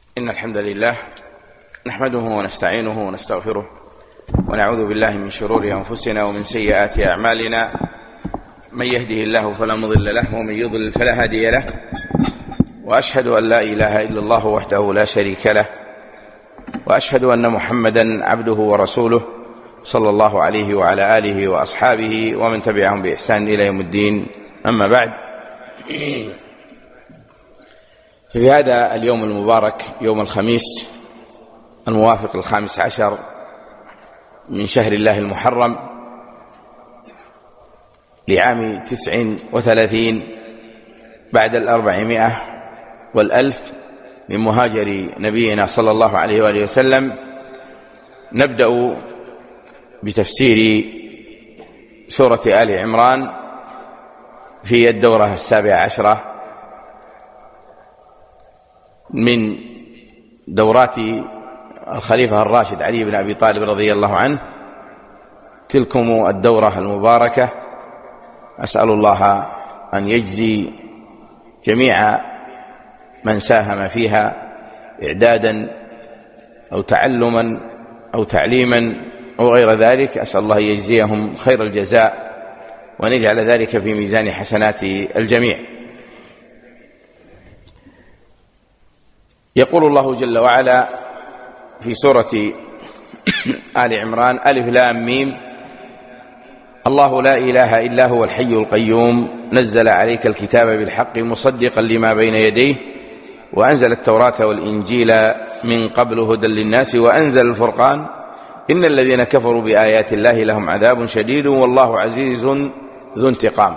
إن الحمد لله نحمده ونستعينه ونستغفره ونعوذ بالله من شرور أنفسنا ومن سيئات أعمالنا. من يهده الله فلا مضل له ومن يضلل فلا هادي له، وأشهد أن لا إله إلا الله وحده لا شريك له، وأشهد أن محمدا عبده ورسوله صلى الله عليه وعلى آله وأصحابه ومن تبعهم بإحسان إلى يوم الدين. أما بعد، في هذا اليوم المبارك يوم الخميس الموافق 15 من شهر الله المحرم لعام 39 بعد 400 من مهاجر نبينا صلى الله عليه وآله وسلم، نبدأ بتفسير سورة آل عمران في الدورة 17 من دورات الخليفة الراشد علي بن أبي طالب رضي الله عنه. تلكم الدورة المباركة، أسأل الله أن يجزي جميع من ساهم فيها إعدادا أو تعلما أو تعليما أو غير ذلك، أسأل الله يجزيهم خير الجزاء وأن يجعل ذلك في ميزان حسنات الجميع. يقول الله جل وعلا في سورة آل عمران: ألف لام ميم، الله لا إله إلا هو الحي القيوم، نزل عليك الكتاب بالحق مصدقا لما بين يديه، وأنزل التوراة والإنجيل من قبل هدى للناس، وأنزل الفرقان، إن الذين كفروا بآيات الله لهم عذاب شديد والله عزيز ذو انتقام.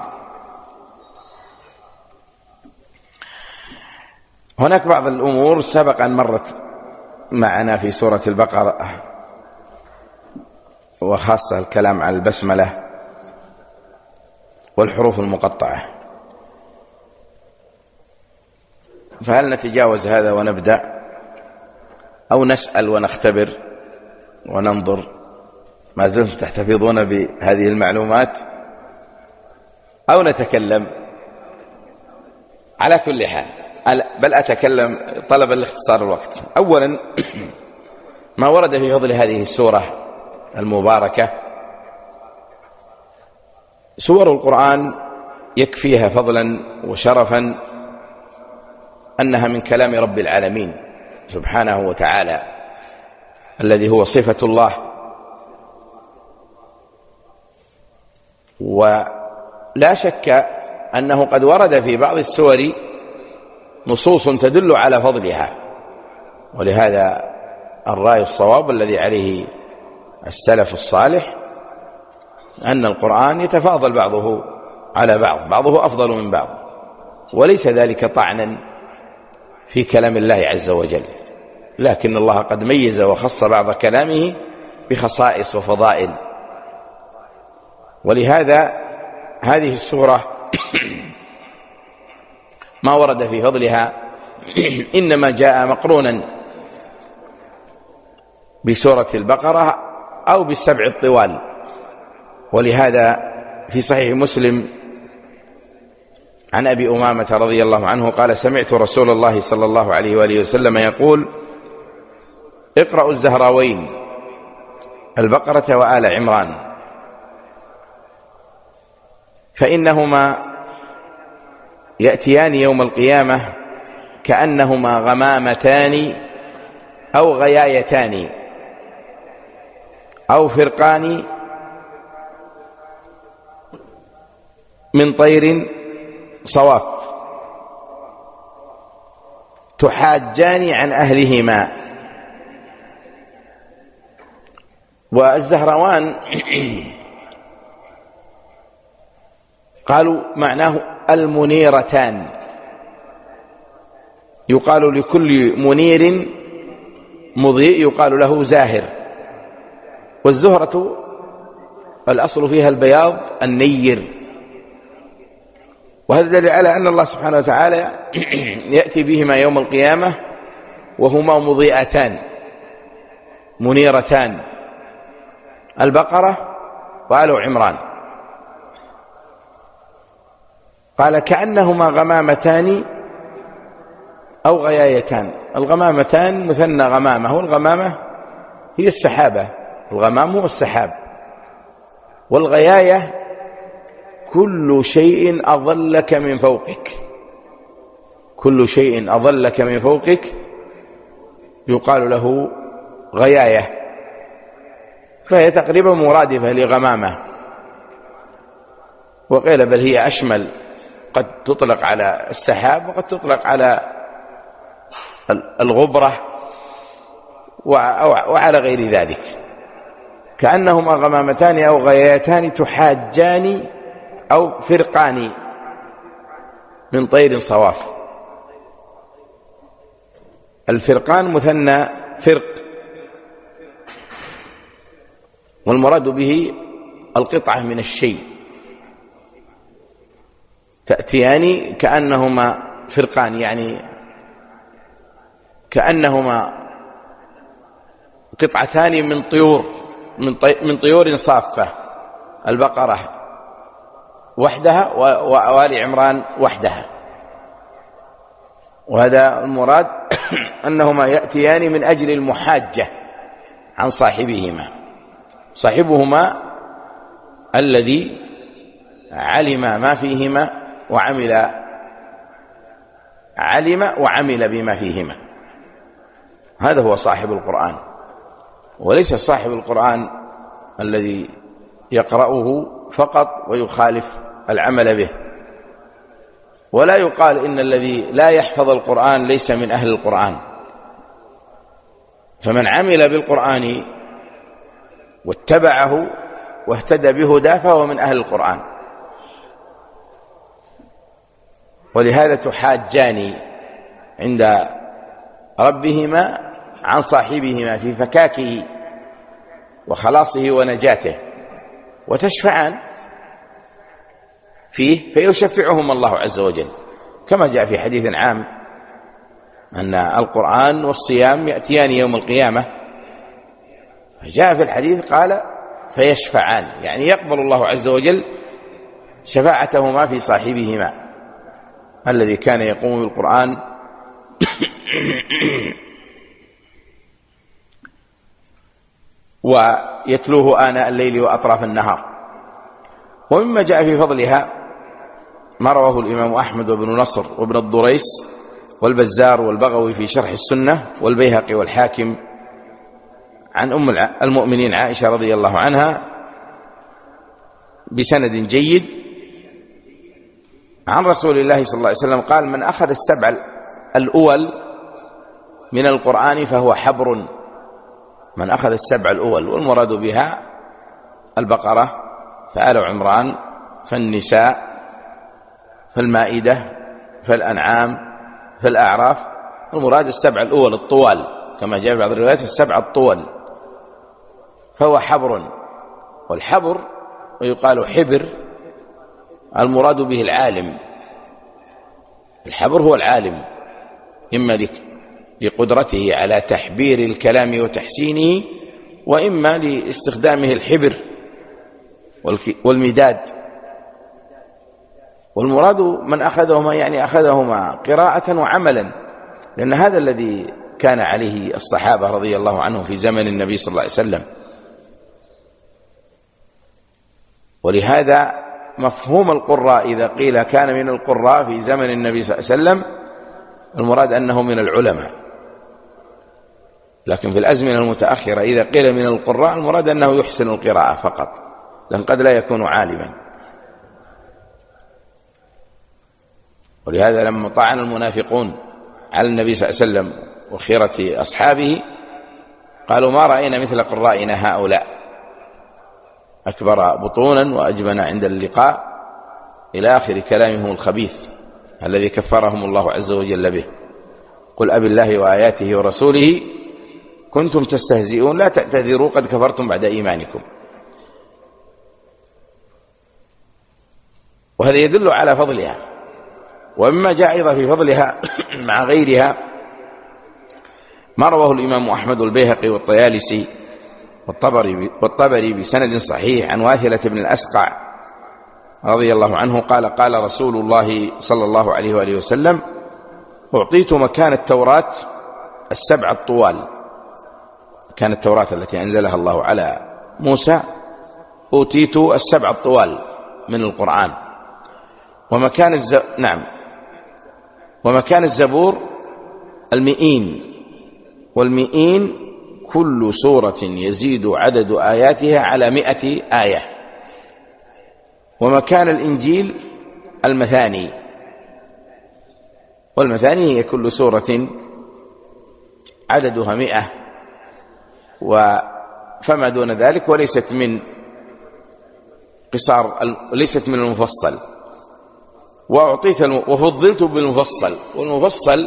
هناك بعض الأمور سبق أن مرت معنا في سورة البقرة، وخاصة الكلام عن البسملة والحروف المقطعة، فهل نتجاوز هذا ونبدأ، أو نسأل ونختبر وننظر؟ ما زلتم تحتفظون بهذه المعلومات، أو نتكلم؟ على كل حال بل أتكلم طلبا لاختصار الوقت. أولا، ما ورد في فضل هذه السورة المباركة. سور القرآن يكفيها فضلا وشرفا أنها من كلام رب العالمين سبحانه وتعالى، الذي هو صفة الله، ولا شك أنه قد ورد في بعض السور نصوص تدل على فضلها، ولهذا الرأي الصواب الذي عليه السلف الصالح أن القرآن يتفاضل بعضه على بعض، بعضه أفضل من بعض، وليس ذلك طعنا في كلام الله عز وجل، لكن الله قد ميز وخص بعض كلامه بخصائص وفضائل. ولهذا هذه السورة ما ورد في فضلها إنما جاء مقرونا بسورة البقرة أو بالسبع الطوال. ولهذا في صحيح مسلم عن أبي أمامة رضي الله عنه قال: سمعت رسول الله صلى الله عليه وآله وسلم يقول: اقرأوا الزهراوين، البقرة وآل عمران، فإنهما يأتيان يوم القيامة كأنهما غمامتان أو غيايتان أو فرقان من طير صواف، تحاجان عن أهلهما. والزهروان قالوا معناه المنيرتان، يقال لكل منير مضيء يقال له زاهر، والزهرة الأصل فيها البياض النير، وهذا دليل على أن الله سبحانه وتعالى يأتي بهما يوم القيامة وهما مضيئتان منيرتان، البقرة وآل عمران. قال كأنهما غمامتان أو غيايتان، الغمامتان مثنى غمامة، والغمامة هي السحابة، الغمام هو السحاب. والغياية كل شيء أظلك من فوقك، كل شيء أظلك من فوقك يقال له غياية، فهي تقريبا مرادفة لغمامة. وقيل بل هي أشمل، قد تطلق على السحاب وقد تطلق على الغبرة وعلى غير ذلك، كأنهما غمامتان أو غيايتان تحاجان أو فرقان من طير صواف. الفرقان مثنى فرق، والمراد به القطعة من الشيء، تأتيان كأنهما فرقان، يعني كأنهما قطعتان من طيور من طيور صافة، البقرة وحدها وآل عمران وحدها. وهذا المراد أنهما يأتيان من أجل المحاجة عن صاحبهما، صاحبهما الذي علم ما فيهما وعمل بما فيهما، هذا هو صاحب القرآن، وليس صاحب القرآن الذي يقرأه فقط ويخالف العمل به. ولا يقال إن الذي لا يحفظ القرآن ليس من أهل القرآن، فمن عمل بالقرآن واتبعه واهتدى بهداه فهو من أهل القرآن. ولهذا تحاجان عند ربهما عن صاحبهما في فكاكه وخلاصه ونجاته، وتشفعان فيه فيشفعهما الله عز وجل، كما جاء في حديث عام أن القرآن والصيام يأتيان يوم القيامة، فجاء في الحديث قال فيشفعان، يعني يقبل الله عز وجل شفاعتهما في صاحبهما الذي كان يقوم بالقرآن ويتلوه آناء الليل وأطراف النهار. ومما جاء في فضلها ما رواه الإمام أحمد وابن نصر وابن الضريس والبزار والبغوي في شرح السنة والبيهقي والحاكم عن أم المؤمنين عائشة رضي الله عنها بسند جيد عن رسول الله صلى الله عليه وسلم قال: من أخذ السبع الأول من القرآن فهو حبر. من أخذ السبع الأول، والمراد بها البقرة، فآل عمران، فالنساء، فالمائدة، فالأنعام، فالأعراف، المراد السبع الأول الطوال، كما جاء في بعض الروايات السبع الطول، فهو حبر. والحبر ويقال حبر المراد به العالم، الحبر هو العالم، إما لقدرته على تحبير الكلام وتحسينه، وإما لاستخدامه الحبر والمداد. والمراد من أخذهما يعني أخذهما قراءة وعملا، لأن هذا الذي كان عليه الصحابة رضي الله عنهم في زمن النبي صلى الله عليه وسلم. ولهذا مفهوم القراء إذا قيل كان من القراء في زمن النبي صلى الله عليه وسلم المراد أنه من العلماء، لكن في الأزمنة المتأخرة إذا قيل من القراء المراد أنه يحسن القراءة فقط، لأن قد لا يكون عالما. ولهذا لما طعن المنافقون على النبي صلى الله عليه وسلم وخيرة أصحابه قالوا: ما رأينا مثل قرائنا هؤلاء، أكبر بطونا وأجبن عند اللقاء، إلى آخر كلامهم الخبيث الذي كفرهم الله عز وجل به. قل أبي الله وآياته ورسوله كنتم تستهزئون لا تعتذروا قد كفرتم بعد إيمانكم. وهذا يدل على فضلها. ومما جاء أيضا في فضلها مع غيرها ما رواه الإمام أحمد والبيهقي والطيالسي والطبري بسند صحيح عن واثلة بن الأسقع رضي الله عنه قال: قال رسول الله صلى الله عليه وآله وسلم: أعطيت مكان التوراة السبع الطوال كانت التوراة التي أنزلها الله على موسى، أوتيت السبع الطوال من القرآن. ومكان الزبور المئين، والمئين كل سورة يزيد عدد آياتها على 100 آية. ومكان الإنجيل المثاني، والمثاني هي كل سورة عددها 100 فما دون ذلك، وليست من قصار، ليست من المفصل. وفضلت بالمفصل، والمفصل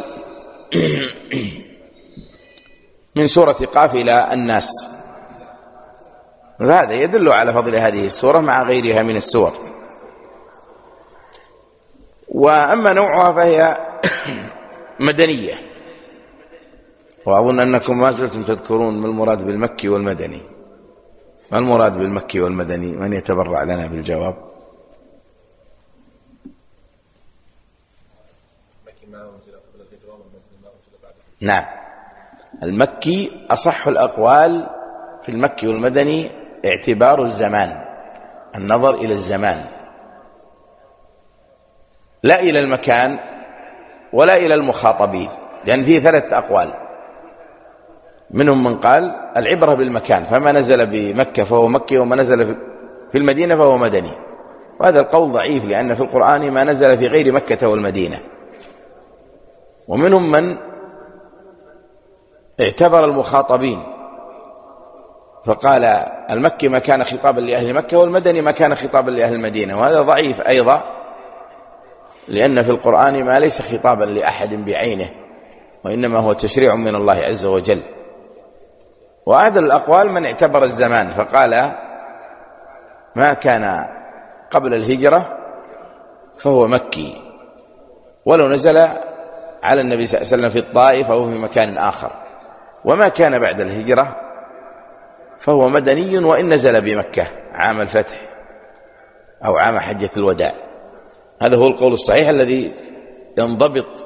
من سورة قاف إلى الناس. هذا يدل على فضل هذه السورة مع غيرها من السور. وأما نوعها فهي مدنية، وأظن أنكم ما زلتم تذكرون ما المراد بالمكي والمدني. ما المراد بالمكي والمدني؟ من يتبرع لنا بالجواب؟ نعم، المكي أصح الأقوال في المكي والمدني اعتبار الزمان، النظر إلى الزمان لا إلى المكان ولا إلى المخاطبين، لأن فيه 3 أقوال. منهم من قال العبرة بالمكان، فما نزل بمكة فهو مكي، وما نزل في المدينة فهو مدني. وهذا القول ضعيف، لأن في القرآن ما نزل في غير مكة والمدينة. ومنهم من اعتبر المخاطبين، فقال المكي ما كان خطابا لأهل مكة، والمدني ما كان خطابا لأهل المدينة. وهذا ضعيف أيضا، لأن في القرآن ما ليس خطابا لأحد بعينه، وإنما هو تشريع من الله عز وجل. وأعدل الأقوال من اعتبر الزمان، فقال ما كان قبل الهجرة فهو مكي، ولو نزل على النبي صلى الله عليه وسلم في الطائف أو في مكان آخر. وما كان بعد الهجرة فهو مدني، وإن نزل بمكة عام الفتح أو عام حجة الوداع. هذا هو القول الصحيح الذي ينضبط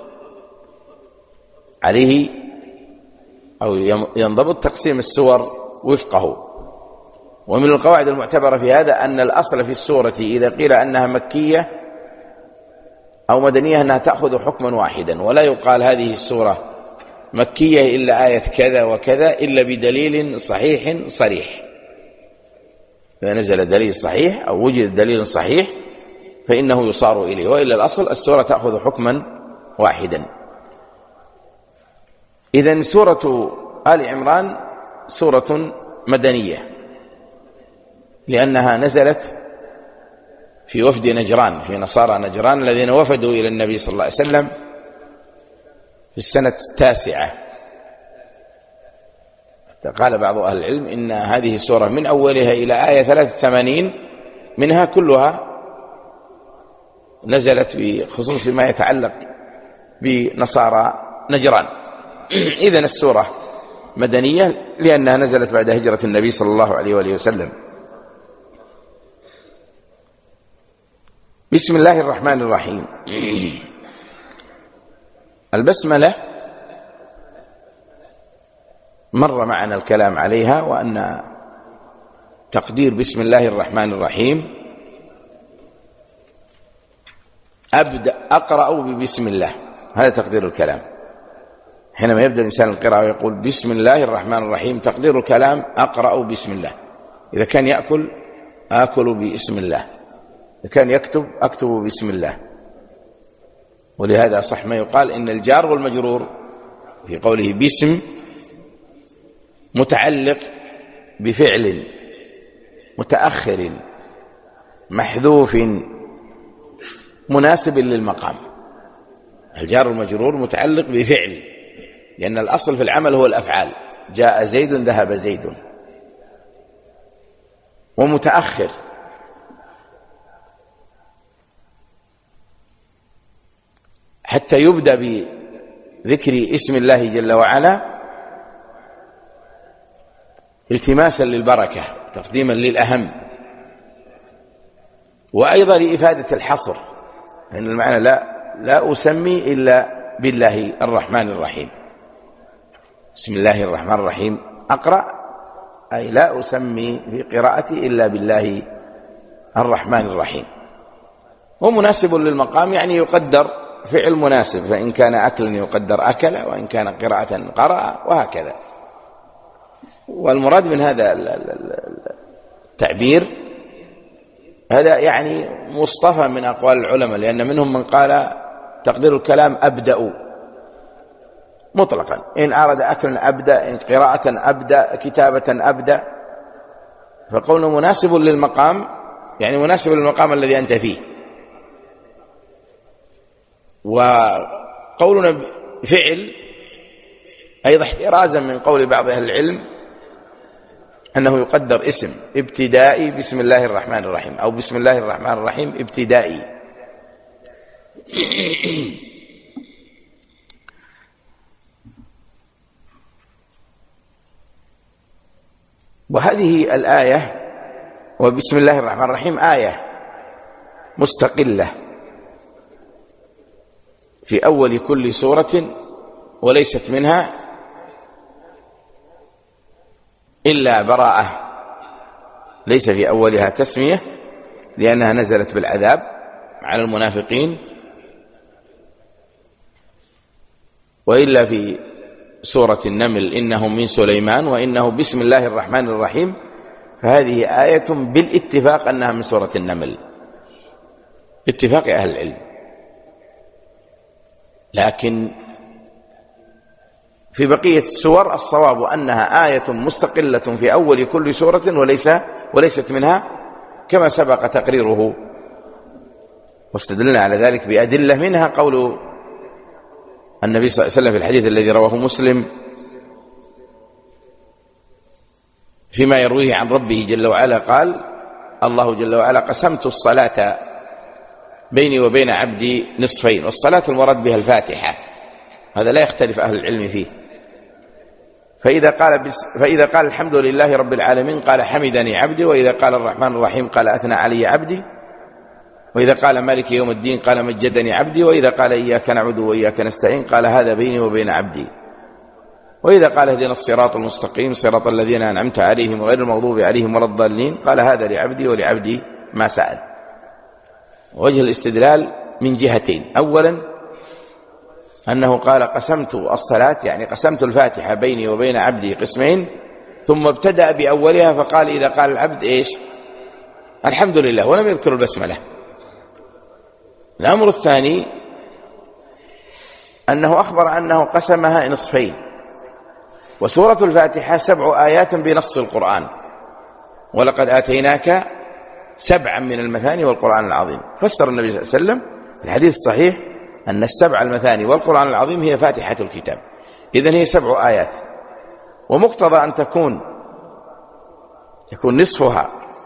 عليه أو ينضبط تقسيم السور وفقه. ومن القواعد المعتبرة في هذا أن الأصل في السورة إذا قيل أنها مكية أو مدنية أنها تأخذ حكما واحدا، ولا يقال هذه السورة مكية إلا آية كذا وكذا إلا بدليل صحيح صريح. إذا نزل دليل صحيح أو وجد دليل صحيح فإنه يصار إليه، وإلا الأصل السورة تأخذ حكما واحدا. إذن سورة آل عمران سورة مدنية، لأنها نزلت في وفد نجران، في نصارى نجران الذين وفدوا إلى النبي صلى الله عليه وسلم في السنة 9. قال بعض أهل العلم إن هذه السورة من أولها إلى آية 83 منها كلها نزلت بخصوص ما يتعلق بنصارى نجران. إذن السورة مدنية لأنها نزلت بعد هجرة النبي صلى الله عليه وآله وسلم. بسم الله الرحمن الرحيم. البسملة مر معنا الكلام عليها، وأن تقدير بسم الله الرحمن الرحيم أقرأ ببسم الله، هذا تقدير الكلام. حينما يبدأ الإنسان القراءة ويقول بسم الله الرحمن الرحيم، تقدير الكلام أقرأ بسم الله. إذا كان يأكل آكل بسم الله، إذا كان يكتب أكتب بسم الله. ولهذا صح ما يقال إن الجار والمجرور في قوله باسم متعلق بفعل متأخر محذوف مناسب للمقام. الجار والمجرور متعلق بفعل، لأن الأصل في العمل هو الأفعال، جاء زيد ذهب زيد، ومتأخر حتى يبدأ بذكر اسم الله جل وعلا التماسا للبركة تقديما للأهم، وأيضا لإفادة الحصر، لأن المعنى لا أسمي إلا بالله الرحمن الرحيم. بسم الله الرحمن الرحيم أقرأ، أي لا أسمي في قراءتي إلا بالله الرحمن الرحيم. ومناسب للمقام يعني يقدر فعل مناسب، فإن كان أكلا يقدر أكل، وإن كان قراءة قرأ، وهكذا. والمراد من هذا التعبير هذا يعني مصطفى من أقوال العلماء، لأن منهم من قال تقدير الكلام أبدأ مطلقا، إن أراد أكلا أبدأ، إن قراءة أبدأ، كتابة أبدأ. فقوله مناسب للمقام يعني مناسب للمقام الذي أنت فيه. وقولنا فعل أيضا احترازا من قول بعض أهل العلم أنه يقدر اسم ابتدائي بسم الله الرحمن الرحيم، أو بسم الله الرحمن الرحيم ابتدائي. وهذه الآية وبسم الله الرحمن الرحيم آية مستقلة في أول كل سورة، وليست منها إلا براءة، ليس في أولها تسمية لأنها نزلت بالعذاب على المنافقين، وإلا في سورة النمل إنهم من سليمان وإنه بسم الله الرحمن الرحيم، فهذه آية بالاتفاق أنها من سورة النمل اتفاق أهل العلم. لكن في بقية السور الصواب أنها آية مستقلة في أول كل سورة وليست منها، كما سبق تقريره، واستدلنا على ذلك بأدلة، منها قول النبي صلى الله عليه وسلم في الحديث الذي رواه مسلم فيما يرويه عن ربه جل وعلا قال الله جل وعلا قسمت الصلاة بيني وبين عبدي نصفين، والصلاة المراد بها الفاتحة، هذا لا يختلف أهل العلم فيه. فإذا قال الحمد لله رب العالمين قال حمدني عبدي، وإذا قال الرحمن الرحيم قال أثنى علي عبدي، وإذا قال مالك يوم الدين قال مجدني عبدي، وإذا قال إياك نعبد وإياك نستعين قال هذا بيني وبين عبدي، وإذا قال اهدنا الصراط المستقيم صراط الذين أنعمت عليهم غير المغضوب عليهم ولا الضالين قال هذا لعبدي ولعبدي ما سأل. وجه الاستدلال من جهتين: أولا أنه قال قسمت الصلاة، يعني قسمت الفاتحة بيني وبين عبدي قسمين، ثم ابتدأ بأولها فقال إذا قال العبد إيش؟ الحمد لله، ولم يذكر البسملة. الأمر الثاني أنه أخبر أنه قسمها نصفين، وسورة الفاتحة 7 آيات بنص القرآن، ولقد آتيناك 7 من المثاني والقرآن العظيم. فسر النبي صلى الله عليه وسلم في الحديث الصحيح أن 7 المثاني والقرآن العظيم هي فاتحة الكتاب، إذن هي 7 آيات، ومقتضى أن يكون نصفها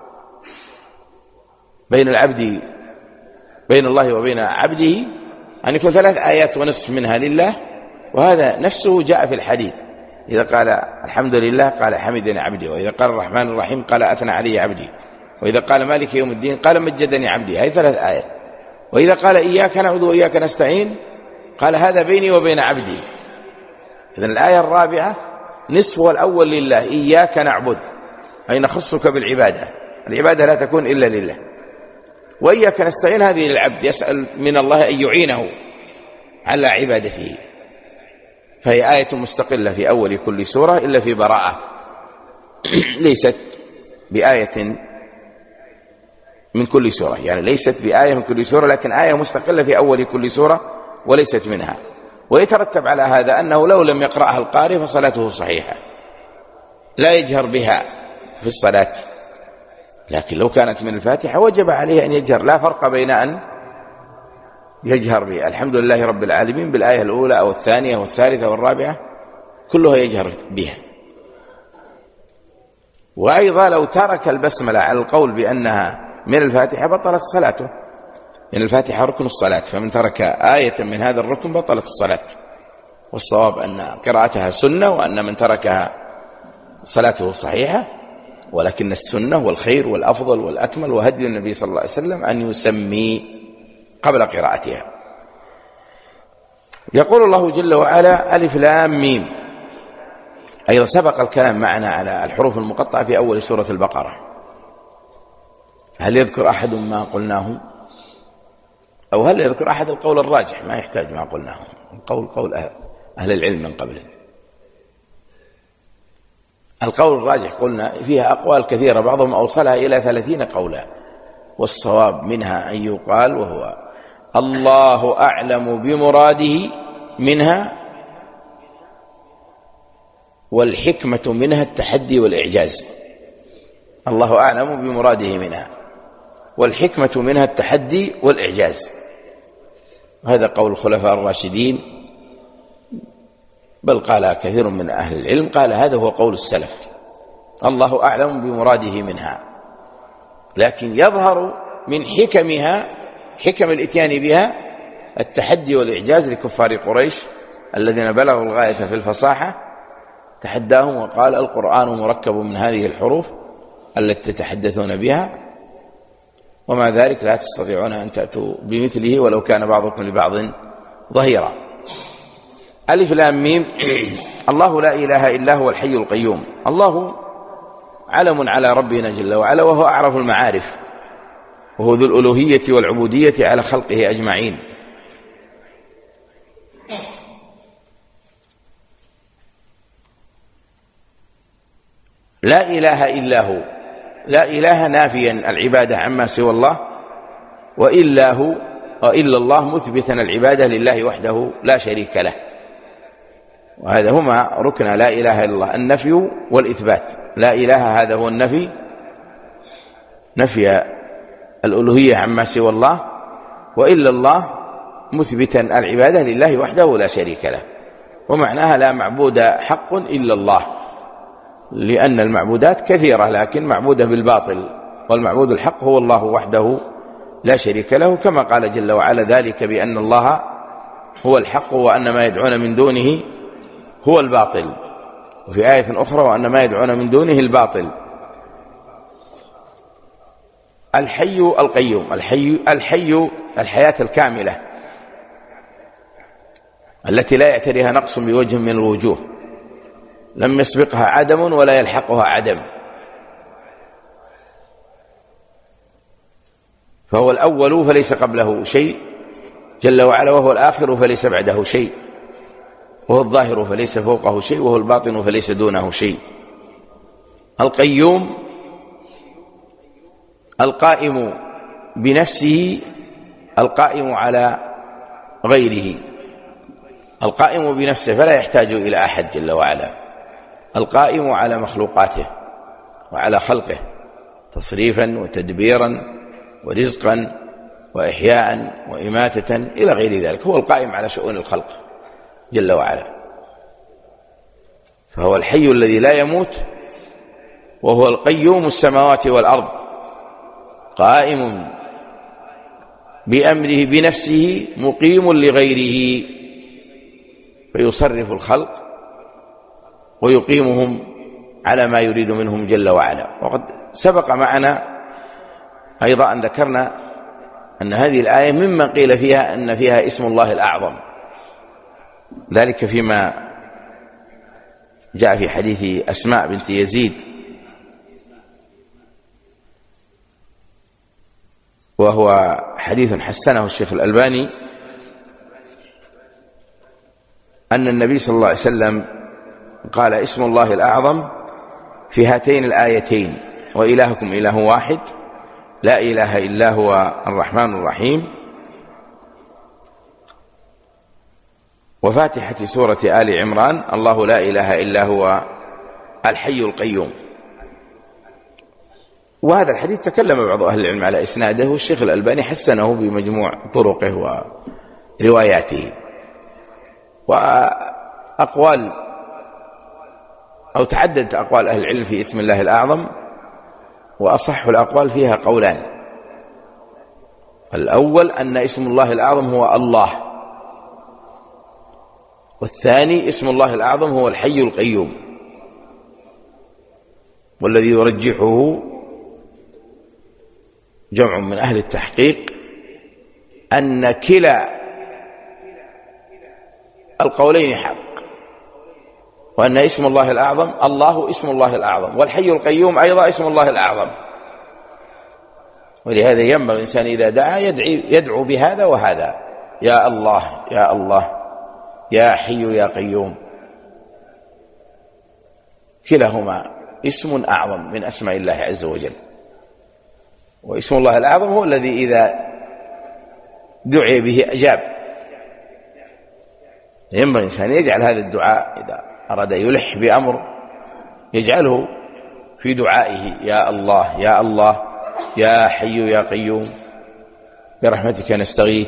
بين الله وبين عبده أن يكون 3 آيات ونصف منها لله، وهذا نفسه جاء في الحديث: إذا قال الحمد لله قال حمدني عبدي، وإذا قال الرحمن الرحيم قال أثنى علي عبدي، وإذا قال مالك يوم الدين قال مجدني عبدي. هذه 3 آيات. وإذا قال إياك نعبد وإياك نستعين قال هذا بيني وبين عبدي. إذن الآية الرابعة نصفها الأول لله: إياك نعبد، أي نخصك بالعبادة، العبادة لا تكون إلا لله. وإياك نستعين هذه للعبد، يسأل من الله أن يعينه على عبادته. فهي آية مستقلة في أول كل سورة إلا في براءة، ليست بآية من كل سورة، يعني ليست بآية من كل سورة، لكن آية مستقلة في أول كل سورة وليست منها. ويترتب على هذا أنه لو لم يقرأها القارئ فصلاته صحيحة، لا يجهر بها في الصلاة. لكن لو كانت من الفاتحة وجب عليه أن يجهر، لا فرق بين أن يجهر بها الحمد لله رب العالمين بالآية الأولى أو الثانية والثالثة والرابعة، كلها يجهر بها. وأيضا لو ترك البسملة على القول بأنها من الفاتحة بطلت صلاته، لأن الفاتحة ركن الصلاة، فمن ترك آية من هذا الركن بطلت الصلاة. والصواب أن قراءتها سنة، وأن من تركها صلاته صحيحة، ولكن السنة والخير والأفضل والأكمل وهدي النبي صلى الله عليه وسلم أن يسمي قبل قراءتها. يقول الله جل وعلا: ألف لام ميم أيضا سبق الكلام معنا على الحروف المقطعة في أول سورة البقرة. هل يذكر أحد ما قلناه؟ أو هل يذكر أحد القول الراجح؟ ما يحتاج ما قلناه، قول أهل العلم من قبل. القول الراجح قلنا فيها أقوال كثيرة، بعضهم أوصلها إلى 30 قولا، والصواب منها أن يقال وهو الله أعلم بمراده منها، والحكمة منها التحدي والإعجاز. الله أعلم بمراده منها، والحكمة منها التحدي والإعجاز. هذا قول الخلفاء الراشدين، بل قال كثير من أهل العلم قال هذا هو قول السلف، الله أعلم بمراده منها. لكن يظهر من حكمها، حكم الإتيان بها، التحدي والإعجاز لكفار قريش الذين بلغوا الغاية في الفصاحة، تحداهم وقال القرآن مركب من هذه الحروف التي تتحدثون بها، ومع ذلك لا تستطيعون أن تأتوا بمثله ولو كان بعضكم لبعض ظهيرا. ألف لام ميم. الله لا إله إلا هو الحي القيوم. الله علم على ربنا جل وعلا، وهو أعرف المعارف، وهو ذو الألوهية والعبودية على خلقه أجمعين. لا إله إلا هو، لا إله نافيا العبادة عما سوى الله، وإلا هو وإلا الله مثبتا العبادة لله وحده لا شريك له. وهذا هما ركن لا إله إلا الله، النفي والإثبات. لا إله هذا هو النفي، نفي الألوهية عما سوى الله، وإلا الله مثبتا العبادة لله وحده لا شريك له. ومعناها لا معبود حق إلا الله، لأن المعبودات كثيرة لكن معبودة بالباطل، والمعبود الحق هو الله وحده لا شريك له، كما قال جل وعلا ذلك بأن الله هو الحق وأن ما يدعون من دونه هو الباطل. وفي آية أخرى وأن ما يدعون من دونه الباطل. الحي القيوم. الحي الحياة الكاملة التي لا يعتريها نقص بوجه من الوجوه، لم يسبقها عدم ولا يلحقها عدم، فهو الأول فليس قبله شيء جل وعلا، وهو الآخر فليس بعده شيء، وهو الظاهر فليس فوقه شيء، وهو الباطن فليس دونه شيء. القيوم القائم بنفسه، القائم على غيره، القائم بنفسه فلا يحتاج إلى أحد جل وعلا، القائم على مخلوقاته وعلى خلقه تصريفا وتدبيرا ورزقا وإحياء وإماتة إلى غير ذلك، هو القائم على شؤون الخلق جل وعلا. فهو الحي الذي لا يموت، وهو القيوم السماوات والأرض، قائم بأمره بنفسه مقيم لغيره، فيصرف الخلق ويقيمهم على ما يريد منهم جل وعلا. وقد سبق معنا أيضا أن ذكرنا أن هذه الآية مما قيل فيها أن فيها اسم الله الأعظم، ذلك فيما جاء في حديث أسماء بنت يزيد، وهو حديث حسنه الشيخ الألباني، أن النبي صلى الله عليه وسلم قال اسم الله الأعظم في هاتين الآيتين: وإلهكم إله واحد، لا إله إلا هو الرحمن الرحيم، وفاتحة سورة آل عمران: الله لا إله إلا هو الحي القيوم. وهذا الحديث تكلم بعض أهل العلم على إسناده، والشيخ الألباني حسنه بمجموع طرقه ورواياته. وأقوال أو تعددت أقوال أهل العلم في اسم الله الأعظم، وأصح الأقوال فيها قولان: الأول أن اسم الله الأعظم هو الله، والثاني اسم الله الأعظم هو الحي القيوم. والذي يرجحه جمع من أهل التحقيق أن كلا القولين حق، وأن اسم الله الأعظم الله اسم الله الأعظم، والحي القيوم أيضا اسم الله الأعظم. ولهذا ينبغي الإنسان إذا دعا يدعو بهذا وهذا: يا الله يا الله، يا حي يا قيوم، كلاهما اسم أعظم من أسماء الله عز وجل. واسم الله الأعظم هو الذي إذا دعي به أجاب. ينبغي الإنسان يجعل هذا الدعاء إذا أراد يلح بأمر يجعله في دعائه: يا الله يا الله، يا حي يا قيوم، برحمتك نستغيث.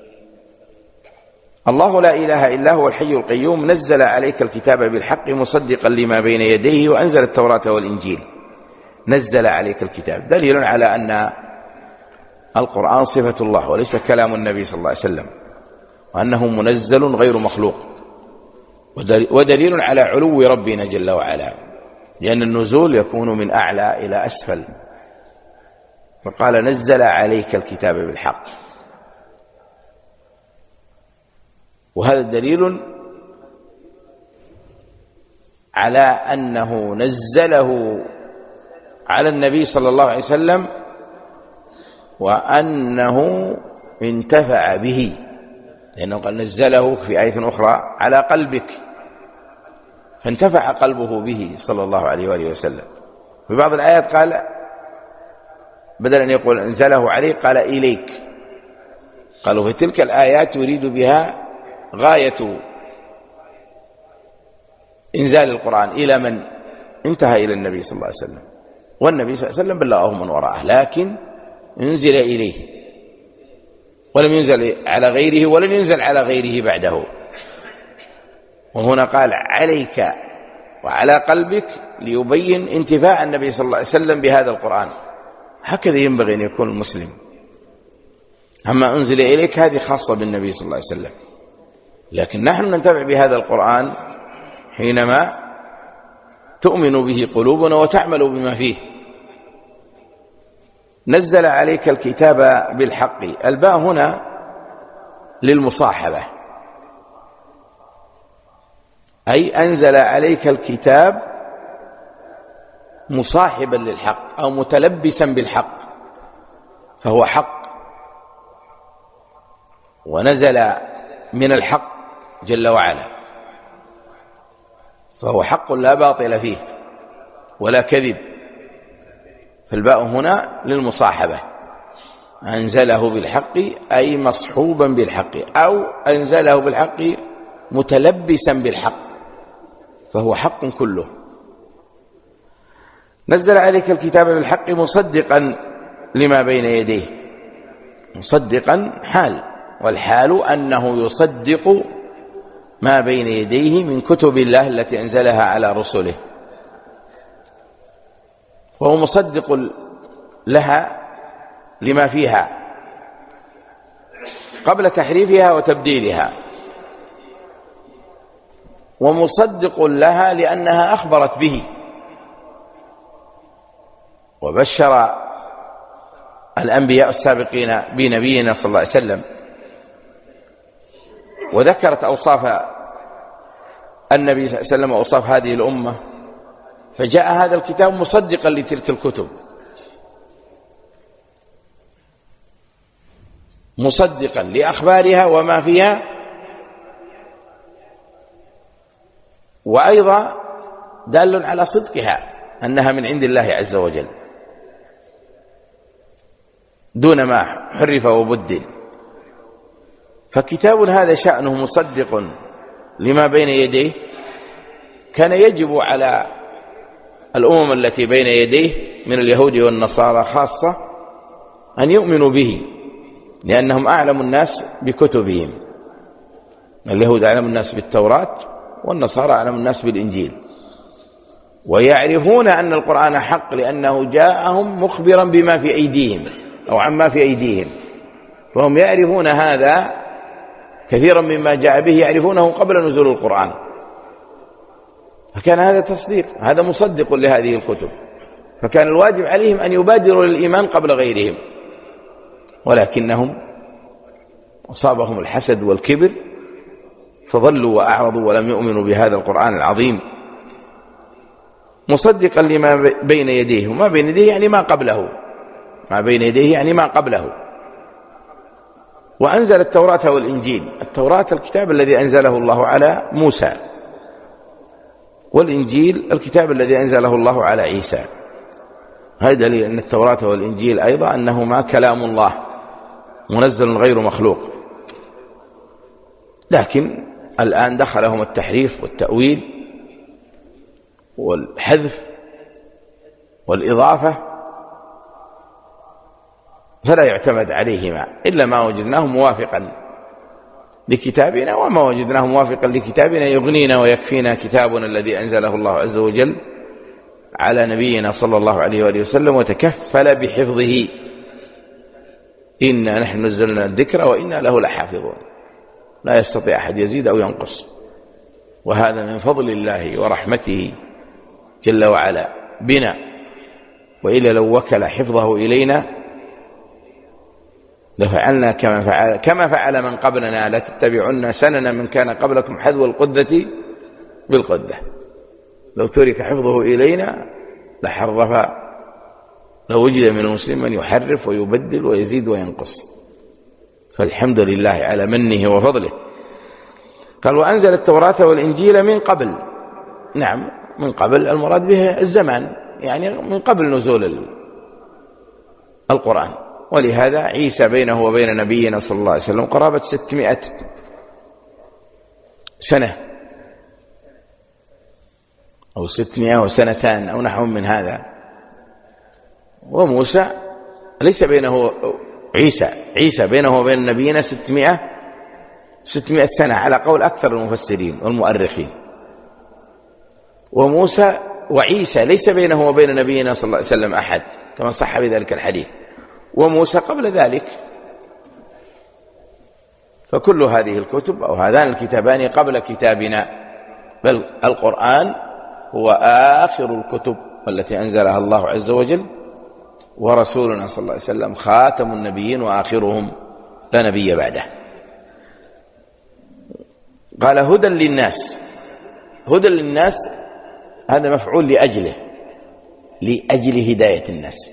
الله لا إله إلا هو الحي القيوم، نزل عليك الكتاب بالحق مصدقا لما بين يديه وأنزل التوراة والإنجيل. نزل عليك الكتاب دليل على أن القرآن صفة الله وليس كلام النبي صلى الله عليه وسلم، وأنه منزل غير مخلوق، ودليل على علو ربنا جل وعلا، لأن النزول يكون من أعلى إلى أسفل. فقال: نزل عليك الكتاب بالحق. وهذا دليل على أنه نزله على النبي صلى الله عليه وسلم، وأنه انتفع به، لأنه قال: نزله في آية أخرى على قلبك، فانتفع قلبه به صلى الله عليه وآله وسلم. في بعض الآيات قال بدل أن يقول انزله عليه قال إليك. قالوا في تلك الآيات يريد بها غاية إنزال القرآن إلى من انتهى إلى النبي صلى الله عليه وسلم، والنبي صلى الله عليه وسلم بلغه من وراءه، لكن انزل إليه ولم ينزل على غيره، ولن ينزل على غيره بعده. وهنا قال عليك وعلى قلبك ليبين انتفاع النبي صلى الله عليه وسلم بهذا القرآن. هكذا ينبغي أن يكون المسلم. أما أنزل إليك هذه خاصة بالنبي صلى الله عليه وسلم، لكن نحن ننتفع بهذا القرآن حينما تؤمن به قلوبنا وتعمل بما فيه. نزل عليك الكتاب بالحق. الباء هنا للمصاحبة، أي أنزل عليك الكتاب مصاحبا للحق أو متلبسا بالحق، فهو حق ونزل من الحق جل وعلا، فهو حق لا باطل فيه ولا كذب. فالباء هنا للمصاحبة، أنزله بالحق أي مصحوبا بالحق، أو أنزله بالحق متلبسا بالحق، فهو حق كله. نزل عليك الكتاب بالحق مصدقا لما بين يديه. مصدقا حال، والحال أنه يصدق ما بين يديه من كتب الله التي أنزلها على رسله، وهو مصدق لها لما فيها قبل تحريفها وتبديلها، ومصدق لها لأنها أخبرت به وبشر الأنبياء السابقين بنبينا صلى الله عليه وسلم، وذكرت أوصاف النبي صلى الله عليه وسلم وأوصاف هذه الأمة، فجاء هذا الكتاب مصدقا لتلك الكتب، مصدقا لأخبارها وما فيها، وأيضا دال على صدقها أنها من عند الله عز وجل دون ما حرف وبدل. فكتاب هذا شأنه مصدق لما بين يديه، كان يجب على الأمم التي بين يديه من اليهود والنصارى خاصة أن يؤمنوا به، لأنهم أعلم الناس بكتبهم. اليهود أعلم الناس بالتوراة، والنصارى أعلم الناس بالإنجيل، ويعرفون أن القرآن حق لأنه جاءهم مخبرا بما في أيديهم أو عما في أيديهم، فهم يعرفون هذا كثيرا مما جاء به يعرفونه قبل نزول القرآن. فكان هذا تصديق، هذا مصدق لهذه الكتب، فكان الواجب عليهم أن يبادروا للإيمان قبل غيرهم، ولكنهم أصابهم الحسد والكبر فظلوا وأعرضوا ولم يؤمنوا بهذا القرآن العظيم مصدقا لما بين يديه. وما بين يديه يعني ما قبله، ما بين يديه يعني ما قبله. وأنزل التوراة والإنجيل. التوراة الكتاب الذي أنزله الله على موسى، والإنجيل الكتاب الذي أنزله الله على عيسى. هذا دليل أن التوراة والإنجيل أيضا أنهما كلام الله منزل غير مخلوق، لكن الآن دخلهم التحريف والتأويل والحذف والإضافة، فلا يعتمد عليهما إلا ما وجدناه موافقا لكتابنا، وما وجدناه موافقا لكتابنا يغنينا ويكفينا كتابنا الذي أنزله الله عز وجل على نبينا صلى الله عليه وآله وسلم وتكفل بحفظه. إنا نحن نزلنا الذكر وإنا له لحافظون. لا يستطيع أحد يزيد أو ينقص، وهذا من فضل الله ورحمته جل وعلا بنا. وإلا لو وكل حفظه إلينا لفعلنا كما فعل من قبلنا، لا تتبعن سنن من كان قبلكم حذو القدة بالقدة. لو ترك حفظه إلينا لحرف، لو وجد من المسلم من يحرف ويبدل ويزيد وينقص، فالحمد لله على منه وفضله. قال وأنزل التوراة والإنجيل من قبل. نعم، من قبل المراد به الزمان، يعني من قبل نزول القرآن. ولهذا عيسى بينه وبين نبينا صلى الله عليه وسلم قرابة 600 سنة أو 602 أو نحو من هذا. وموسى ليس بينه عيسى بينه وبين نبينا 600 سنة على قول أكثر المفسرين والمؤرخين. وموسى وعيسى ليس بينه وبين نبينا صلى الله عليه وسلم أحد كما صح بذلك الحديث، وموسى قبل ذلك. فكل هذه الكتب أو هذان الكتابان قبل كتابنا، بل القرآن هو آخر الكتب التي أنزلها الله عز وجل، ورسولنا صلى الله عليه وسلم خاتم النبيين وآخرهم لا نبي بعده. قال هدى للناس. هدى للناس هذا مفعول لأجل هداية الناس،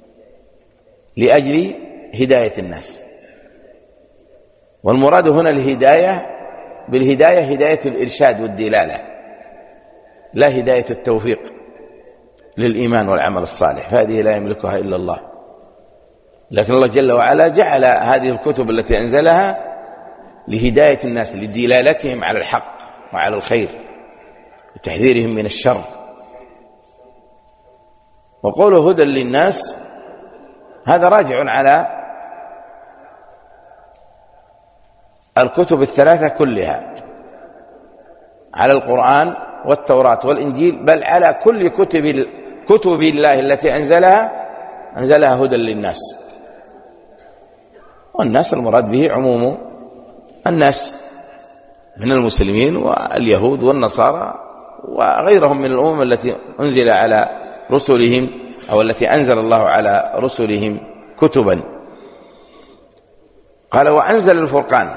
لأجل هداية الناس. والمراد هنا الهداية، بالهداية هداية الإرشاد والدلالة، لا هداية التوفيق للإيمان والعمل الصالح، فهذه لا يملكها إلا الله. لكن الله جل وعلا جعل هذه الكتب التي أنزلها لهداية الناس، لدلالتهم على الحق وعلى الخير وتحذيرهم من الشر. وقوله هدى للناس هذا راجع على الكتب الثلاثة كلها، على القرآن والتوراة والإنجيل، بل على كل كتب الله التي أنزلها هدى للناس. والناس المراد به عموم الناس من المسلمين واليهود والنصارى وغيرهم من الأمم التي أنزل على رسلهم أو التي أنزل الله على رسلهم كتبا. قال وأنزل الفرقان.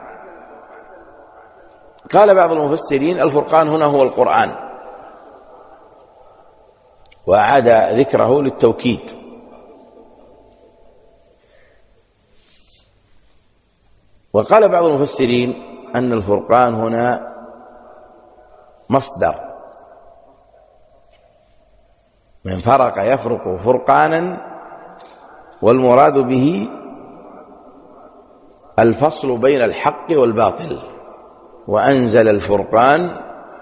قال بعض المفسرين الفرقان هنا هو القرآن، وأعاد ذكره للتوكيد. وقال بعض المفسرين أن الفرقان هنا مصدر من فرق يفرق فرقانا، والمراد به الفصل بين الحق والباطل. وأنزل الفرقان،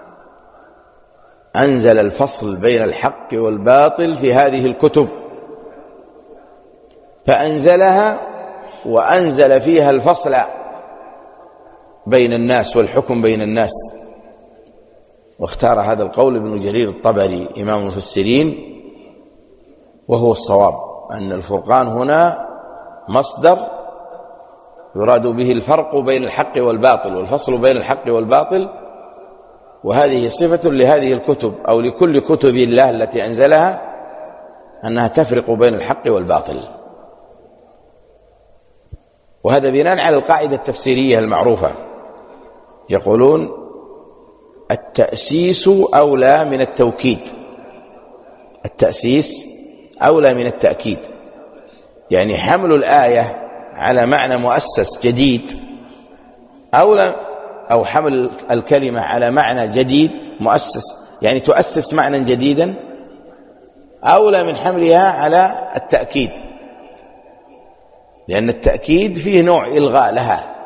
أنزل الفصل بين الحق والباطل في هذه الكتب، فأنزلها وأنزل فيها الفصل بين الناس والحكم بين الناس. واختار هذا القول ابن جرير الطبري إمام المفسرين، وهو الصواب، أن الفرقان هنا مصدر يراد به الفرق بين الحق والباطل والفصل بين الحق والباطل، وهذه صفة لهذه الكتب أو لكل كتب الله التي أنزلها، أنها تفرق بين الحق والباطل. وهذا بناء على القاعدة التفسيرية المعروفة، يقولون التأسيس أولى من التوكيد. التأسيس أولى من التأكيد، يعني حمل الآية على معنى مؤسس جديد أولى، أو حمل الكلمة على معنى جديد مؤسس، يعني تؤسس معنى جديدا، أولى من حملها على التأكيد، لأن التأكيد فيه نوع إلغاء لها،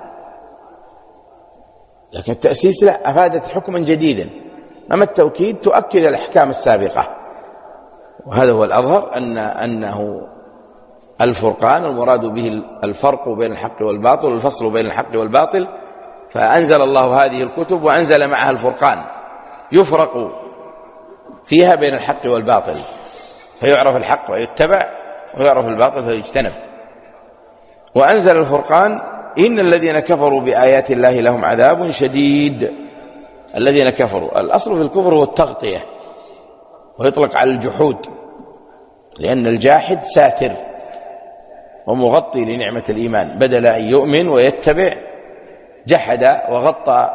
لكن التأسيس لا، أفادت حكما جديدا. أما التوكيد تؤكد الأحكام السابقة، وهذا هو الأظهر أنه الفرقان المراد به الفرق بين الحق والباطل والفصل بين الحق والباطل، فأنزل الله هذه الكتب وأنزل معها الفرقان يفرق فيها بين الحق والباطل، فيعرف الحق ويتبع، ويعرف الباطل فيجتنب. وأنزل الفرقان إن الذين كفروا بآيات الله لهم عذاب شديد. الذين كفروا، الأصل في الكفر هو التغطية، ويطلق على الجحود، لأن الجاحد ساتر ومغطي لنعمة الإيمان، بدل أن يؤمن ويتبع جحد وغطى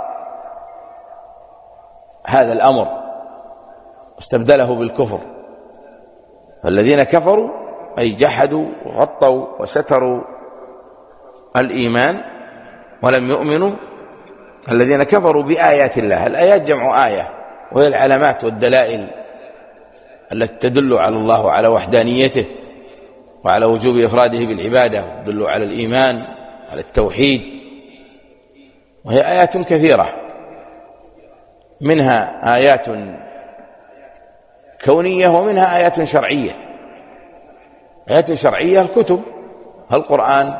هذا الأمر واستبدله بالكفر. فالذين كفروا أي جحدوا وغطوا وستروا الإيمان ولم يؤمنوا. الذين كفروا بآيات الله، الآيات جمع آية، وهي العلامات والدلائل التي تدل على الله وعلى وحدانيته وعلى وجوب إفراده بالعبادة، تدل على الإيمان، على التوحيد، وهي آيات كثيرة، منها آيات كونية ومنها آيات شرعية. آيات شرعية الكتب، القرآن،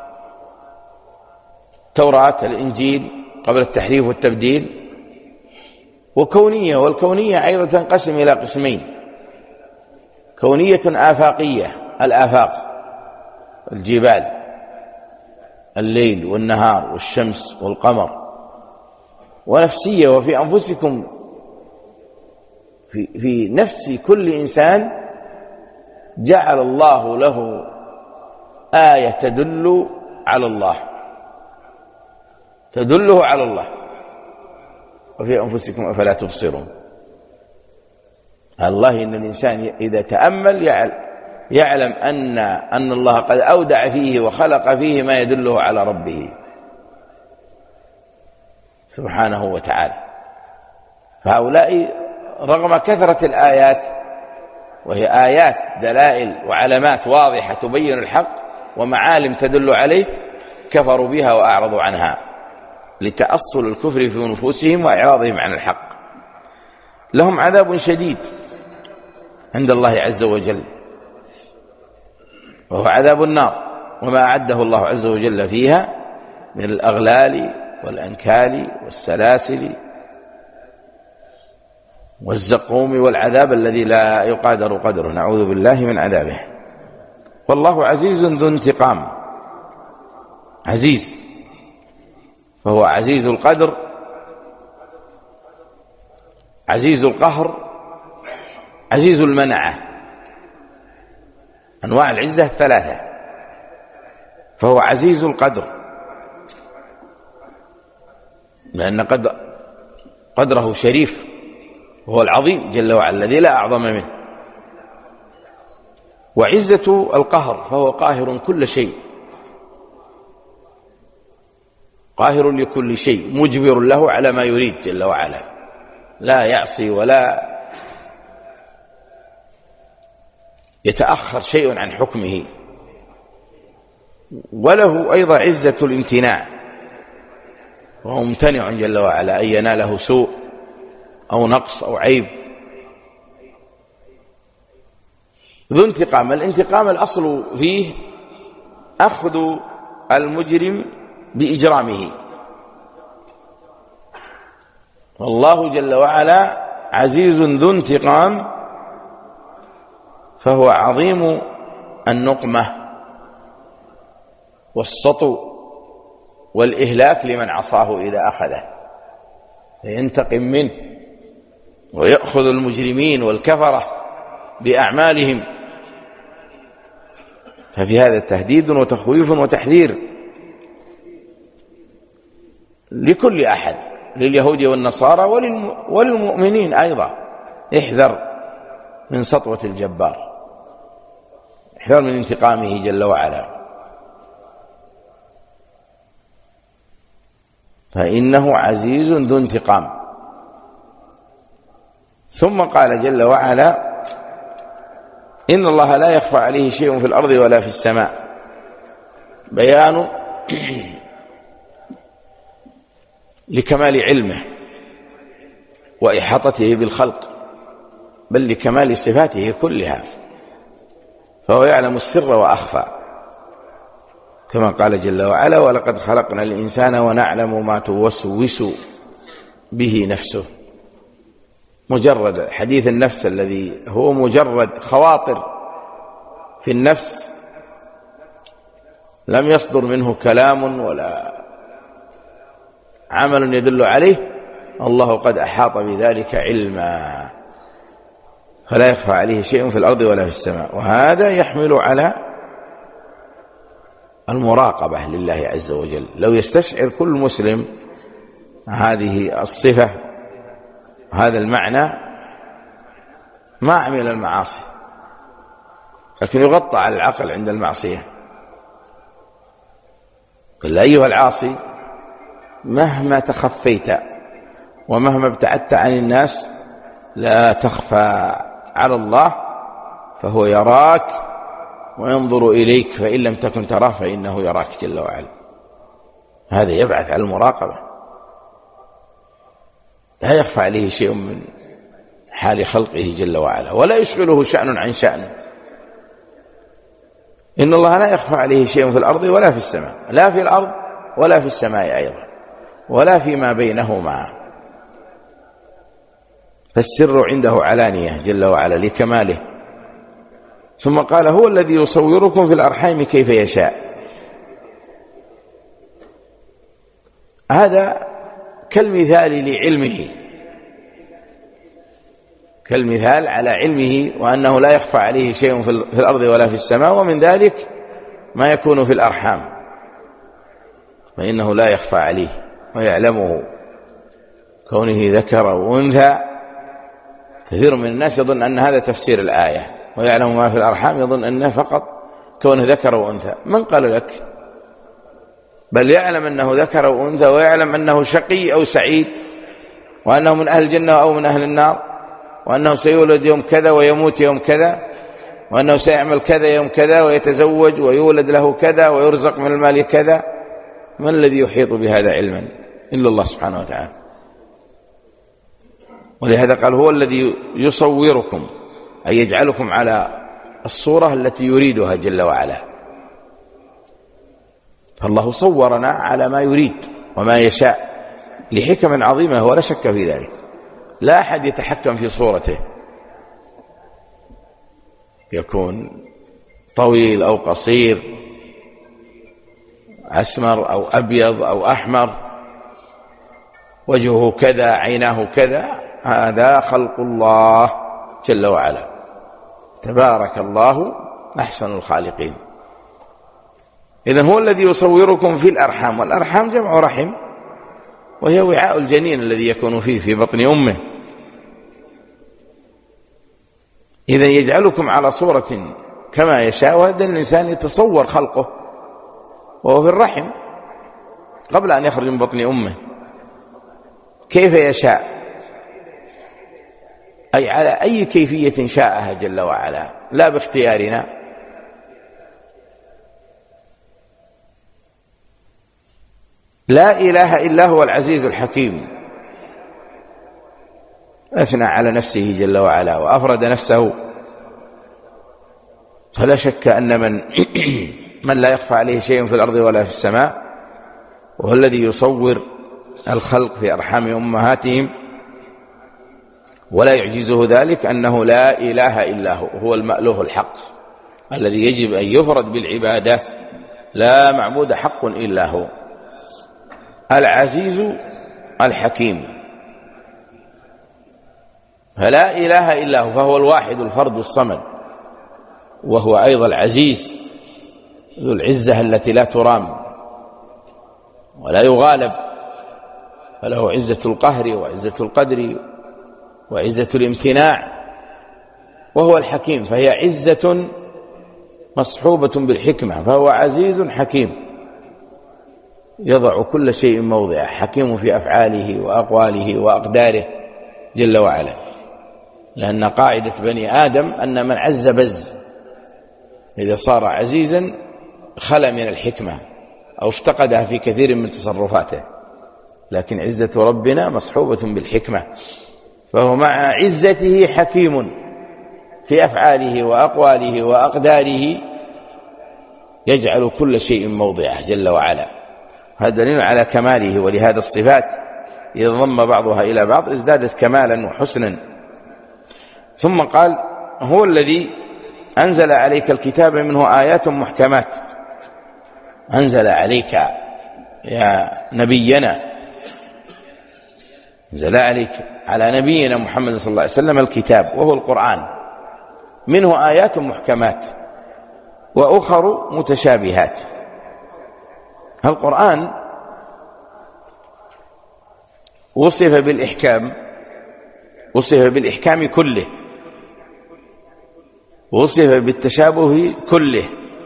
التوراة، الإنجيل قبل التحريف والتبديل، وكونية، والكونية أيضا تنقسم إلى قسمين: كونية آفاقية، الآفاق، الجبال، الليل والنهار والشمس والقمر، ونفسية، وفي أنفسكم، في نفس كل إنسان جعل الله له آية تدل على الله، تدله على الله. وفي أنفسكم أفلا تبصرون. الله إن الإنسان إذا تأمل يعلم أن الله قد أودع فيه وخلق فيه ما يدله على ربه سبحانه وتعالى. فهؤلاء رغم كثرة الآيات، وهي آيات دلائل وعلامات واضحة تبين الحق ومعالم تدل عليه، كفروا بها وأعرضوا عنها لتأصل الكفر في نفوسهم وإعراضهم عن الحق. لهم عذاب شديد عند الله عز وجل، وهو عذاب النار، وما أعده الله عز وجل فيها من الأغلال والأنكال والسلاسل والزقوم والعذاب الذي لا يقادر قدره، نعوذ بالله من عذابه. والله عزيز ذو انتقام، عزيز، فهو عزيز القدر، عزيز القهر، عزيز المنعة، أنواع العزة الثلاثة. فهو عزيز القدر لأن قدره شريف، وهو العظيم جل وعلا الذي لا أعظم منه. وعزة القهر، فهو قاهر كل شيء، قاهر لكل شيء، مجبر له على ما يريد جل وعلا، لا يعصي ولا يتأخر شيء عن حكمه. وله أيضا عزة الامتناع، وهو ممتنع جل وعلا أن يناله سوء أو نقص أو عيب. ذو انتقام، الانتقام الأصل فيه أخذ المجرم بإجرامه، والله جل وعلا عزيز ذو انتقام، فهو عظيم النقمة والسطو والإهلاك لمن عصاه إذا أخذه، فينتقم منه ويأخذ المجرمين والكفرة بأعمالهم. ففي هذا تهديد وتخويف وتحذير لكل أحد، لليهود والنصارى وللمؤمنين أيضا. احذر من سطوة الجبار، احذر من انتقامه جل وعلا، فإنه عزيز ذو انتقام. ثم قال جل وعلا: إن الله لا يخفى عليه شيء في الأرض ولا في السماء. بيان لكمال علمه وإحاطته بالخلق، بل لكمال صفاته كلها، فهو يعلم السر وأخفى، كما قال جل وعلا: ولقد خلقنا الإنسان ونعلم ما توسوس به نفسه. مجرد حديث النفس الذي هو مجرد خواطر في النفس لم يصدر منه كلام ولا عمل يدل عليه، الله قد أحاط بذلك علما، فلا يخفى عليه شيء في الأرض ولا في السماء. وهذا يحمل على المراقبة لله عز وجل. لو يستشعر كل مسلم هذه الصفة، هذا المعنى، ما عمل المعاصي، لكن يغطى على العقل عند المعصية. قل أيها العاصي مهما تخفيت ومهما ابتعدت عن الناس لا تخفى على الله، فهو يراك وينظر إليك، فإن لم تكن تراه فإنه يراك جل وعلا. هذا يبعث على المراقبة، لا يخفى عليه شيء من حال خلقه جل وعلا، ولا يشغله شأن عن شأنه. إن الله لا يخفى عليه شيء في الأرض ولا في السماء، لا في الأرض ولا في السماء أيضا، ولا فيما بينهما، فالسر عنده علانية جل وعلا لكماله. ثم قال: هو الذي يصوركم في الأرحام كيف يشاء. هذا كالمثال لعلمه، كالمثال على علمه، وأنه لا يخفى عليه شيء في الأرض ولا في السماء، ومن ذلك ما يكون في الأرحام، فإنه لا يخفى عليه ويعلمه، كونه ذكر وأنثى. كثير من الناس يظن أن هذا تفسير الآية، ويعلم ما في الأرحام يظن أنه فقط كونه ذكر وأنثى. من قال لك؟ بل يعلم أنه ذكر وأنثى، ويعلم أنه شقي أو سعيد، وأنه من أهل الجنة أو من أهل النار، وأنه سيولد يوم كذا ويموت يوم كذا، وأنه سيعمل كذا يوم كذا، ويتزوج ويولد له كذا، ويرزق من المال كذا. من الذي يحيط بهذا علما إلا الله سبحانه وتعالى. ولهذا قال: هو الذي يصوركم، أي يجعلكم على الصورة التي يريدها جل وعلا. فالله صورنا على ما يريد وما يشاء لحكم عظيمة، ولا شك في ذلك. لا أحد يتحكم في صورته، يكون طويل أو قصير، أسمر أو أبيض أو أحمر، وجهه كذا، عيناه كذا. هذا خلق الله جل وعلا، تبارك الله أحسن الخالقين. إذن هو الذي يصوركم في الأرحام، والأرحام جمع رحم، وهي وعاء الجنين الذي يكون فيه في بطن أمه. إذن يجعلكم على صورة كما يشاء، وهذا الإنسان يتصور خلقه وهو في الرحم قبل أن يخرج من بطن أمه كيف يشاء، أي على أي كيفية شاءها جل وعلا، لا باختيارنا. لا إله إلا هو العزيز الحكيم. أثنى على نفسه جل وعلا وأفرد نفسه، فلا شك أن من لا يخفى عليه شيء في الأرض ولا في السماء، وهو الذي يصور الخلق في أرحام أمهاتهم ولا يعجزه ذلك، أنه لا إله إلا هو المألوه الحق الذي يجب أن يفرد بالعبادة، لا معبود حق إلا هو، العزيز الحكيم. فلا إله إلا هو، فهو الواحد الفرد الصمد، وهو أيضا العزيز ذو العزة التي لا ترام ولا يغالب، فله عزة القهر وعزة القدر وعزة الامتناع وهو الحكيم، فهي عزة مصحوبة بالحكمة، فهو عزيز حكيم يضع كل شيء موضعه، حكيم في أفعاله وأقواله وأقداره جل وعلا. لأن قاعدة بني آدم أن من عز بز، إذا صار عزيزا خلى من الحكمة أو افتقدها في كثير من تصرفاته، لكن عزة ربنا مصحوبة بالحكمة، فهو مع عزته حكيم في أفعاله وأقواله وأقداره، يجعل كل شيء موضعه جل وعلا. هذا دليل على كماله. ولهذا الصفات إذا ضم بعضها إلى بعض ازدادت كمالا وحسنا. ثم قال: هو الذي أنزل عليك الكتاب منه آيات محكمات. أنزل عليك يا نبينا، أنزل عليك على نبينا محمد صلى الله عليه وسلم الكتاب وهو القرآن، منه آيات محكمات وأخر متشابهات. القرآن وصف بالإحكام كله، وصف بالتشابه كله،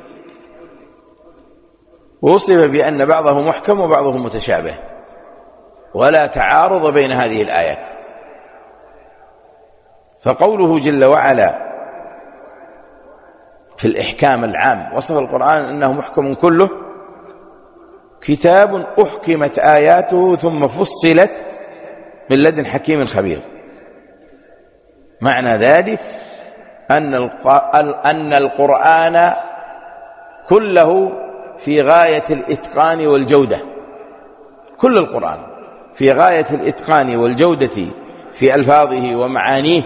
وصف بأن بعضه محكم وبعضه متشابه، ولا تعارض بين هذه الآيات. فقوله جل وعلا في الإحكام العام وصف القرآن أنه محكم كله: كتاب أحكمت آياته ثم فصلت من لدن حكيم خبير. معنى ذلك أن القرآن كله في غاية الإتقان والجودة، كل القرآن في غاية الإتقان والجودة في ألفاظه ومعانيه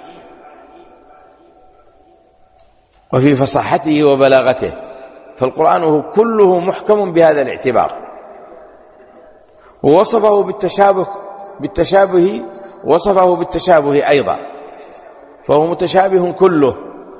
وفي فصاحته وبلاغته، فالقرآن كله محكم بهذا الاعتبار. ووصفه بالتشابه أيضا، فهو متشابه كله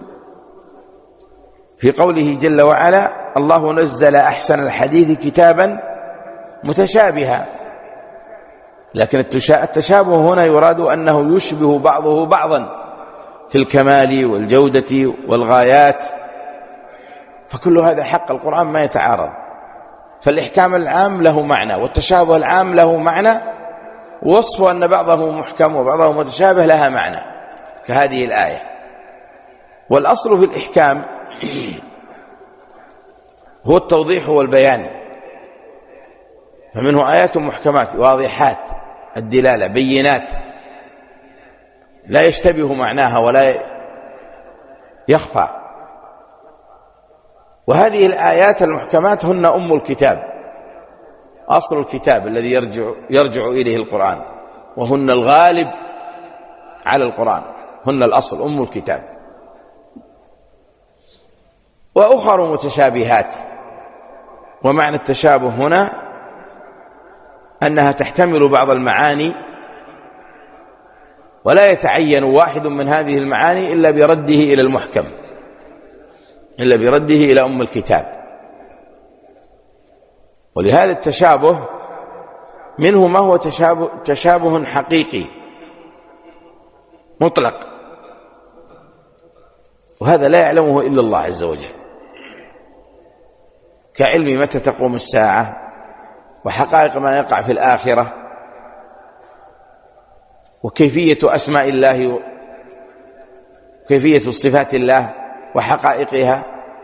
في قوله جل وعلا: الله نزل أحسن الحديث كتابا متشابها. لكن التشابه هنا يراد أنه يشبه بعضه بعضا في الكمال والجودة والغايات، فكل هذا حق القرآن ما يتعارض. فالإحكام العام له معنى والتشابه العام له معنى، ووصفه أن بعضه محكم وبعضه متشابه لها معنى كهذه الآية. والأصل في الإحكام هو التوضيح والبيان، فمنه آيات محكمات واضحات الدلالة بينات لا يشتبه معناها ولا يخفى. وهذه الآيات المحكمات هن أم الكتاب، أصل الكتاب الذي يرجع إليه القرآن، وهن الغالب على القرآن، هن الأصل أم الكتاب. وأخر متشابهات، ومعنى التشابه هنا أنها تحتمل بعض المعاني ولا يتعين واحد من هذه المعاني إلا برده إلى المحكم، إلا برده إلى أم الكتاب. ولهذا التشابه منه ما هو تشابه حقيقي مطلق، وهذا لا يعلمه إلا الله عز وجل، كعلم متى تقوم الساعة وحقائق ما يقع في الآخرة وكيفية أسماء الله وكيفية صفات الله وحقائقها.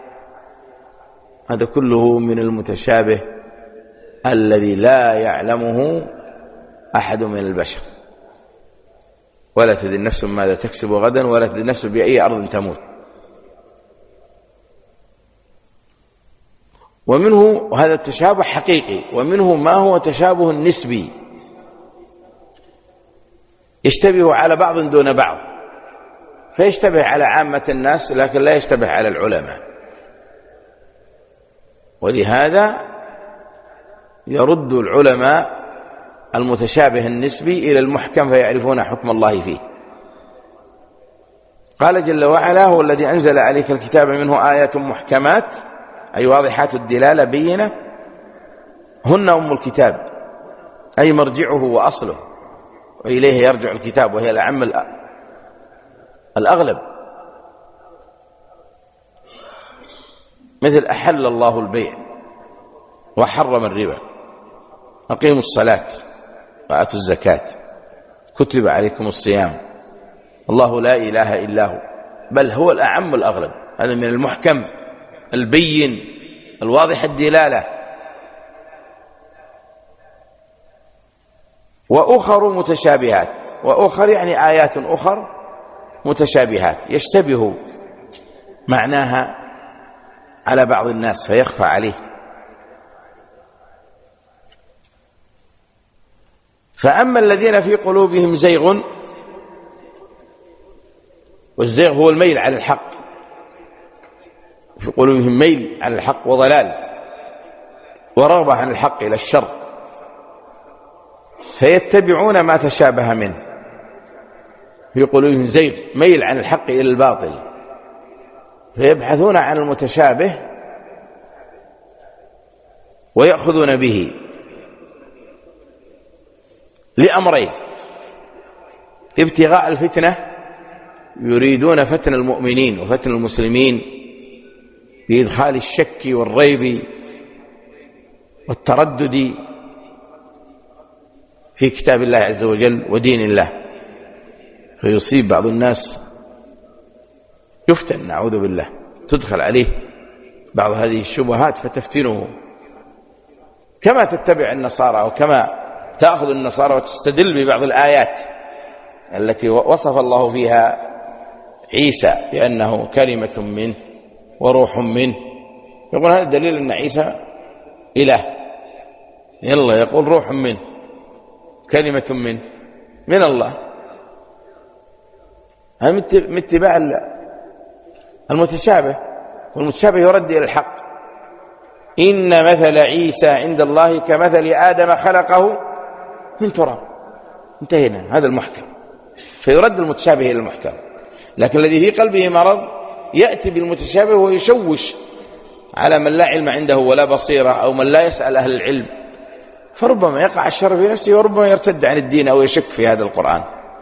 هذا كله من المتشابه الذي لا يعلمه أحد من البشر. ولا تدري نفس ماذا تكسب غدا ولا تدري نفس بأي أرض تموت. ومنه هذا التشابه حقيقي، ومنه ما هو تشابه نسبي يشتبه على بعض دون بعض، فيشتبه على عامة الناس لكن لا يشتبه على العلماء. ولهذا يرد العلماء المتشابه النسبي إلى المحكم فيعرفون حكم الله فيه. قال جل وعلا: هو الذي أنزل عليك الكتاب منه آيات محكمات، أي واضحات الدلالة بينة، هن أم الكتاب، أي مرجعه وأصله، وإليه يرجع الكتاب، وهي الأعم الأغلب. مثل أحل الله البيع وحرم الربا، أقيموا الصلاة وآتوا الزكاة، كتب عليكم الصيام، الله لا إله إلا هو، بل هو الأعم الأغلب. هذا من المحكم البين الواضح الدلالة. وأخر متشابهات، وأخر يعني آيات أخر متشابهات يشتبه معناها على بعض الناس فيخفى عليه. فأما الذين في قلوبهم زيغ، والزيغ هو الميل على الحق، في قلوبهم ميل على الحق وضلال ورغبة عن الحق إلى الشر، فيتبعون ما تشابه منه. في قلوبهم زيغ، ميل عن الحق إلى الباطل، فيبحثون عن المتشابه ويأخذون به لأمرين: ابتغاء الفتنة، يريدون فتن المؤمنين وفتن المسلمين بإدخال الشك والريب والتردد في كتاب الله عز وجل ودين الله، فيصيب بعض الناس يفتن، نعوذ بالله، تدخل عليه بعض هذه الشبهات فتفتنه، كما تتبع النصارى وكما تأخذ النصارى وتستدل ببعض الآيات التي وصف الله فيها عيسى بأنه كلمة منه وروح منه، يقول هذا دليل أن عيسى إله، يلا يقول روح منه كلمة منه من الله. هذا من اتباع المتشابه، والمتشابه يرد إلى الحق. إن مثل عيسى عند الله كمثل آدم خلقه من تراب، انتهينا، هذا المحكم، فيرد المتشابه إلى المحكم. لكن الذي في قلبه مرض يأتي بالمتشابه ويشوش على من لا علم عنده ولا بصيرة، أو من لا يسأل أهل العلم، فربما يقع الشر في نفسه وربما يرتد عن الدين أو يشك في هذا القرآن.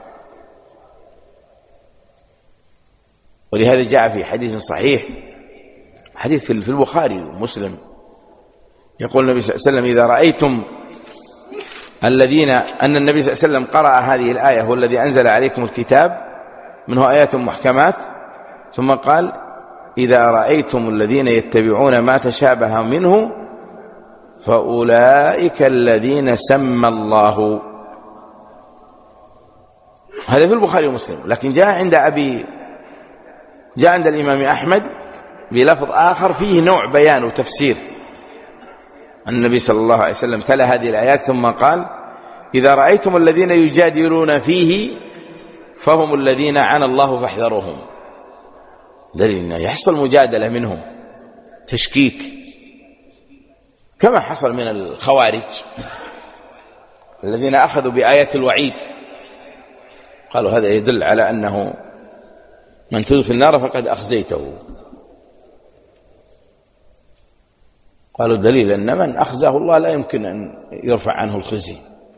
ولهذا جاء في حديث صحيح، حديث في البخاري ومسلم، يقول النبي صلى الله عليه وسلم: إذا رأيتم الذين، أن النبي صلى الله عليه وسلم قرأ هذه الآية: هو الذي أنزل عليكم الكتاب منه آيات محكمات، ثم قال: إذا رأيتم الذين يتبعون ما تشابه منه فأولئك الذين سمى الله. هذا في البخاري ومسلم. لكن جاء عند الإمام أحمد بلفظ آخر فيه نوع بيان وتفسير. النبي صلى الله عليه وسلم تلا هذه الآيات ثم قال: إذا رأيتم الذين يجادلون فيه فهم الذين عانى الله فاحذروهم. دليل أنه يحصل مجادلة منهم، تشكيك، كما حصل من الخوارج الذين أخذوا بآية الوعيد، قالوا هذا يدل على أنه من تدخل النار فقد أخزيته. قالوا دليل أن من أخزاه الله لا يمكن أن يرفع عنه الخزي.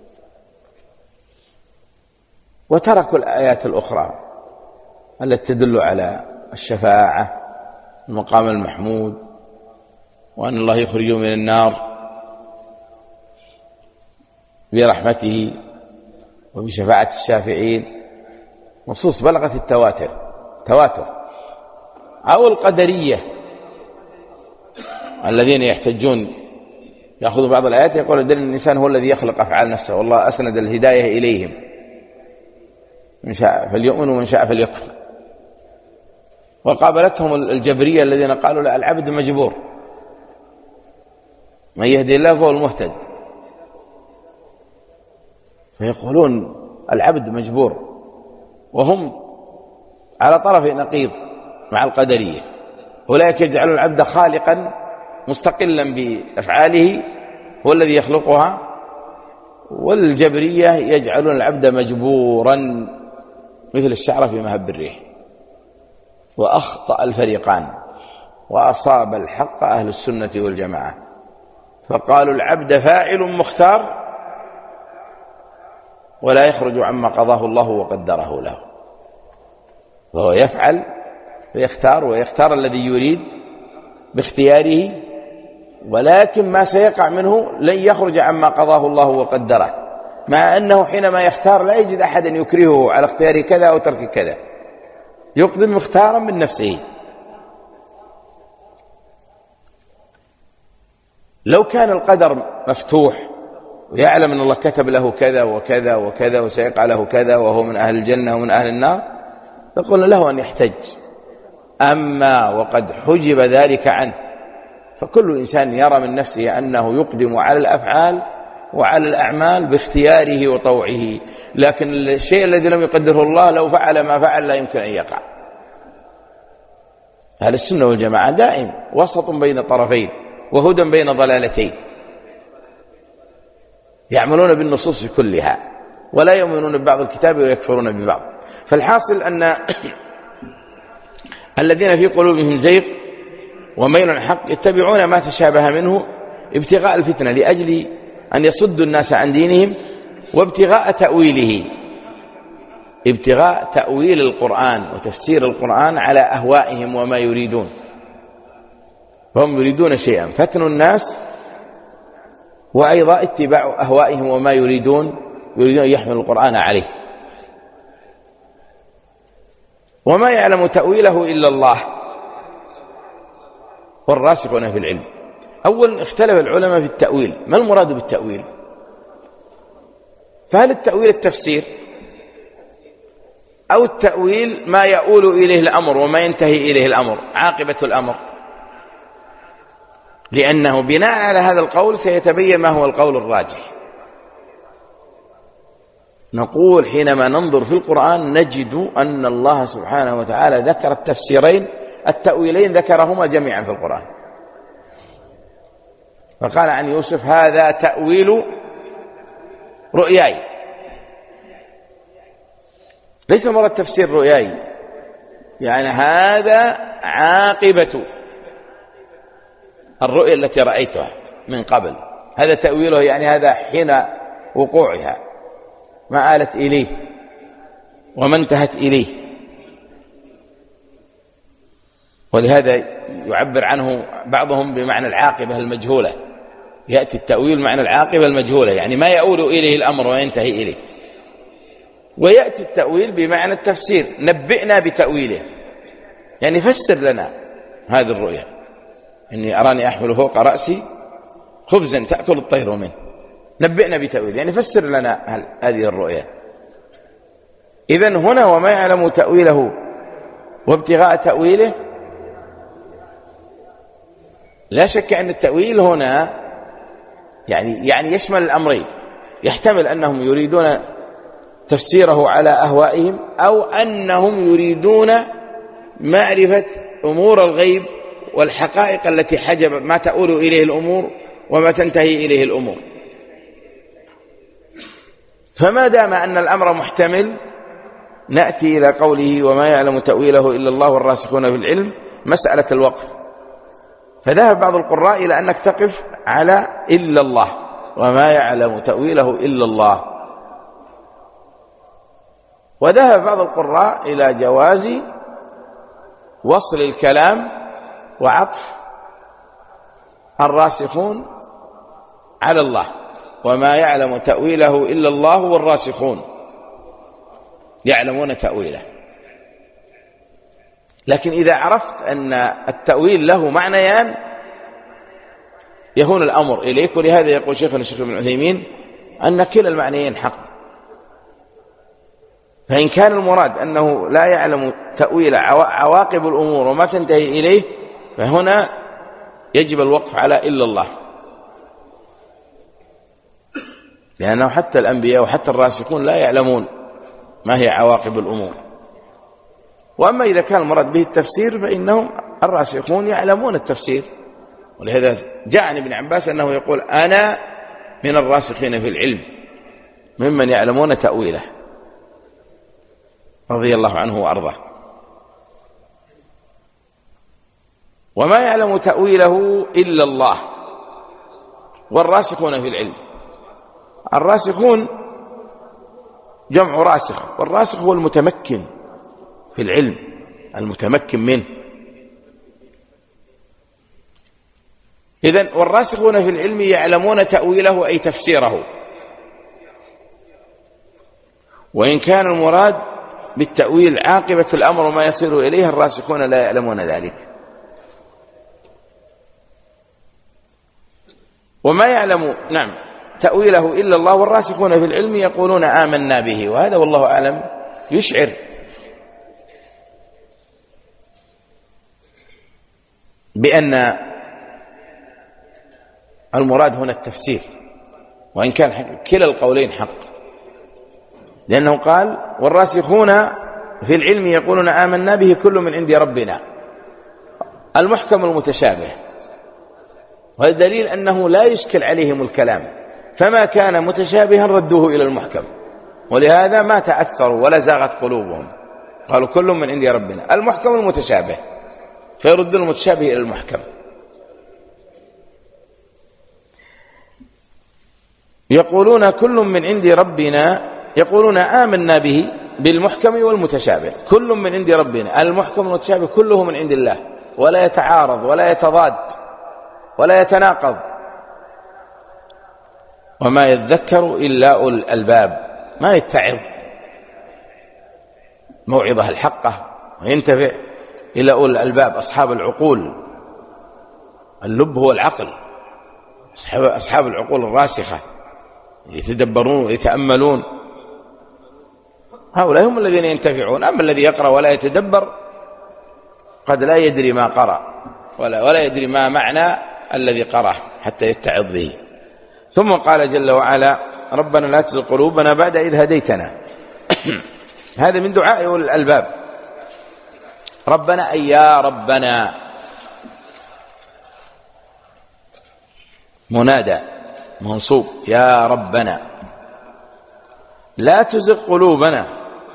وتركوا الآيات الأخرى التي تدل على الشفاعة، المقام المحمود، وأن الله يخرج من النار برحمته وبشفاعة الشافعين، نصوص بلغت تواتر. أو القدرية الذين يحتجون، يأخذوا بعض الآيات يقول دل الإنسان هو الذي يخلق أفعال نفسه، والله أسند الهداية إليهم، من شاء فليؤمن ومن شاء فليكفر. وقابلتهم الجبرية الذين قالوا لا، العبد مجبور، من يهدي الله فهو المهتد. فيقولون العبد مجبور، وهم على طرف نقيض مع القدرية. أولئك يجعلون العبد خالقا مستقلا بأفعاله، هو الذي يخلقها، والجبرية يجعلون العبد مجبورا مثل الشعر في مهب الريح. وأخطأ الفريقان وأصاب الحق أهل السنة والجماعة، فقالوا العبد فاعل مختار ولا يخرج عما قضاه الله وقدره له، فهو يفعل ويختار الذي يريد باختياره، ولكن ما سيقع منه لن يخرج عما قضاه الله وقدره، مع أنه حينما يختار لا يجد أحدا يكرهه على اختيار كذا أو ترك كذا، يقدم مختارا من نفسه. لو كان القدر مفتوح ويعلم أن الله كتب له كذا وكذا وكذا وسيقع له كذا وهو من أهل الجنة ومن أهل النار، فقلنا له أن يحتج. أما وقد حجب ذلك عنه، فكل إنسان يرى من نفسه أنه يقدم على الأفعال وعلى الأعمال باختياره وطوعه، لكن الشيء الذي لم يقدره الله لو فعل ما فعل لا يمكن أن يقع. أهل السنة والجماعة دائم وسط بين طرفين وهدى بين ضلالتين، يعملون بالنصوص كلها ولا يؤمنون ببعض الكتاب ويكفرون ببعض. فالحاصل أن الذين في قلوبهم زيغ وميل عن الحق يتبعون ما تشابه منه ابتغاء الفتنة، لأجل أن يصدوا الناس عن دينهم، وابتغاء تأويله، ابتغاء تأويل القرآن وتفسير القرآن على أهوائهم وما يريدون. فهم يريدون شيئا، فتن الناس، وأيضا اتباع أهوائهم وما يريدون أن يحملوا القرآن عليه. وما يعلم تأويله إلا الله والراسخون في العلم. أولا اختلف العلماء في التأويل، ما المراد بالتأويل؟ فهل التأويل التفسير، أو التأويل ما يؤول إليه الأمر وما ينتهي إليه الأمر، عاقبة الأمر؟ لأنه بناء على هذا القول سيتبين ما هو القول الراجح. نقول حينما ننظر في القرآن نجد أن الله سبحانه وتعالى ذكر التفسيرين، التأويلين ذكرهما جميعا في القرآن. فقال عن يوسف: هذا تأويل رؤياي. ليس مراد تفسير رؤياي، يعني هذا عاقبة الرؤيا التي رأيتها من قبل، هذا تأويله، يعني هذا حين وقوعها، ما آلت إليه وما انتهت إليه. ولهذا يعبر عنه بعضهم بمعنى العاقبة المجهولة، يأتي التأويل معنى العاقبة المجهولة، يعني ما يؤول إليه الأمر وينتهي إليه. ويأتي التأويل بمعنى التفسير، نبئنا بتأويله، يعني فسر لنا هذه الرؤيا، إني أراني أحمل فوق رأسي خبزا تأكل الطير منه، نبئنا بتأويله، يعني فسر لنا هذه الرؤيا. إذن هنا وما يعلم تأويله وابتغاء تأويله، لا شك أن التأويل هنا يعني يشمل الأمرين، يحتمل أنهم يريدون تفسيره على أهوائهم، أو أنهم يريدون معرفة أمور الغيب والحقائق التي حجب ما تؤول إليه الأمور وما تنتهي إليه الأمور. فما دام أن الأمر محتمل نأتي إلى قوله: وما يعلم تأويله إلا الله والراسخون في العلم، مسألة الوقف. فذهب بعض القراء إلى أنك تقف على إلا الله، وما يعلم تأويله إلا الله. وذهب بعض القراء إلى جواز وصل الكلام وعطف الراسخون على الله، وما يعلم تأويله إلا الله والراسخون يعلمون تأويله. لكن إذا عرفت أن التأويل له معنيان يهون الأمر إليك. ولهذا يقول شيخنا الشيخ ابن عثيمين أن كلا المعنيين حق. فإن كان المراد أنه لا يعلم تأويل عواقب الأمور وما تنتهي إليه، فهنا يجب الوقف على إلا الله، لأنه حتى الأنبياء وحتى الراسخون لا يعلمون ما هي عواقب الأمور. وأما إذا كان المراد به التفسير فإنهم الراسخون يعلمون التفسير. ولهذا جاء عن ابن عباس أنه يقول: أنا من الراسخين في العلم ممن يعلمون تأويله، رضي الله عنه وأرضاه. وما يعلم تأويله إلا الله والراسخون في العلم. الراسخون جمع راسخ، والراسخ هو المتمكن في العلم، المتمكن منه. إذن والراسخون في العلم يعلمون تأويله أي تفسيره. وإن كان المراد بالتأويل عاقبة الأمر وما يصير إليه، الراسخون لا يعلمون ذلك. وما يعلم تأويله إلا الله، والراسخون في العلم يقولون آمنا به. وهذا والله أعلم يشعر بأن المراد هنا التفسير، وإن كان كلا القولين حق، لأنه قال والراسخون في العلم يقولون آمنا به كل من عند ربنا، المحكم المتشابه. والدليل أنه لا يشكل عليهم الكلام، فما كان متشابها ردوه إلى المحكم، ولهذا ما تأثروا ولا زاغت قلوبهم، قالوا كل من عند ربنا، المحكم المتشابه، فيردون المتشابه إلى المحكم. يقولون كل من عند ربنا، يقولون آمنا به بالمحكم والمتشابه، كل من عند ربنا، المحكم والمتشابه كله من عند الله، ولا يتعارض ولا يتضاد ولا يتناقض. وما يذكر إلا أولو الألباب، ما يتعظ موعظة الحقة وينتفع إلا أولو الألباب، أصحاب العقول. اللب هو العقل، أصحاب العقول الراسخة يتدبرون ويتأملون، هؤلاء هم الذين ينتفعون. أما الذي يقرأ ولا يتدبر قد لا يدري ما قرأ ولا يدري ما معنى الذي قرأه حتى يتعظ به. ثم قال جل وعلا ربنا لا تزغ قلوبنا بعد إذ هديتنا. هذا من دعاء أولي الألباب. ربنا أي يا ربنا، منادى منصوب يا ربنا، لا تزغ قلوبنا،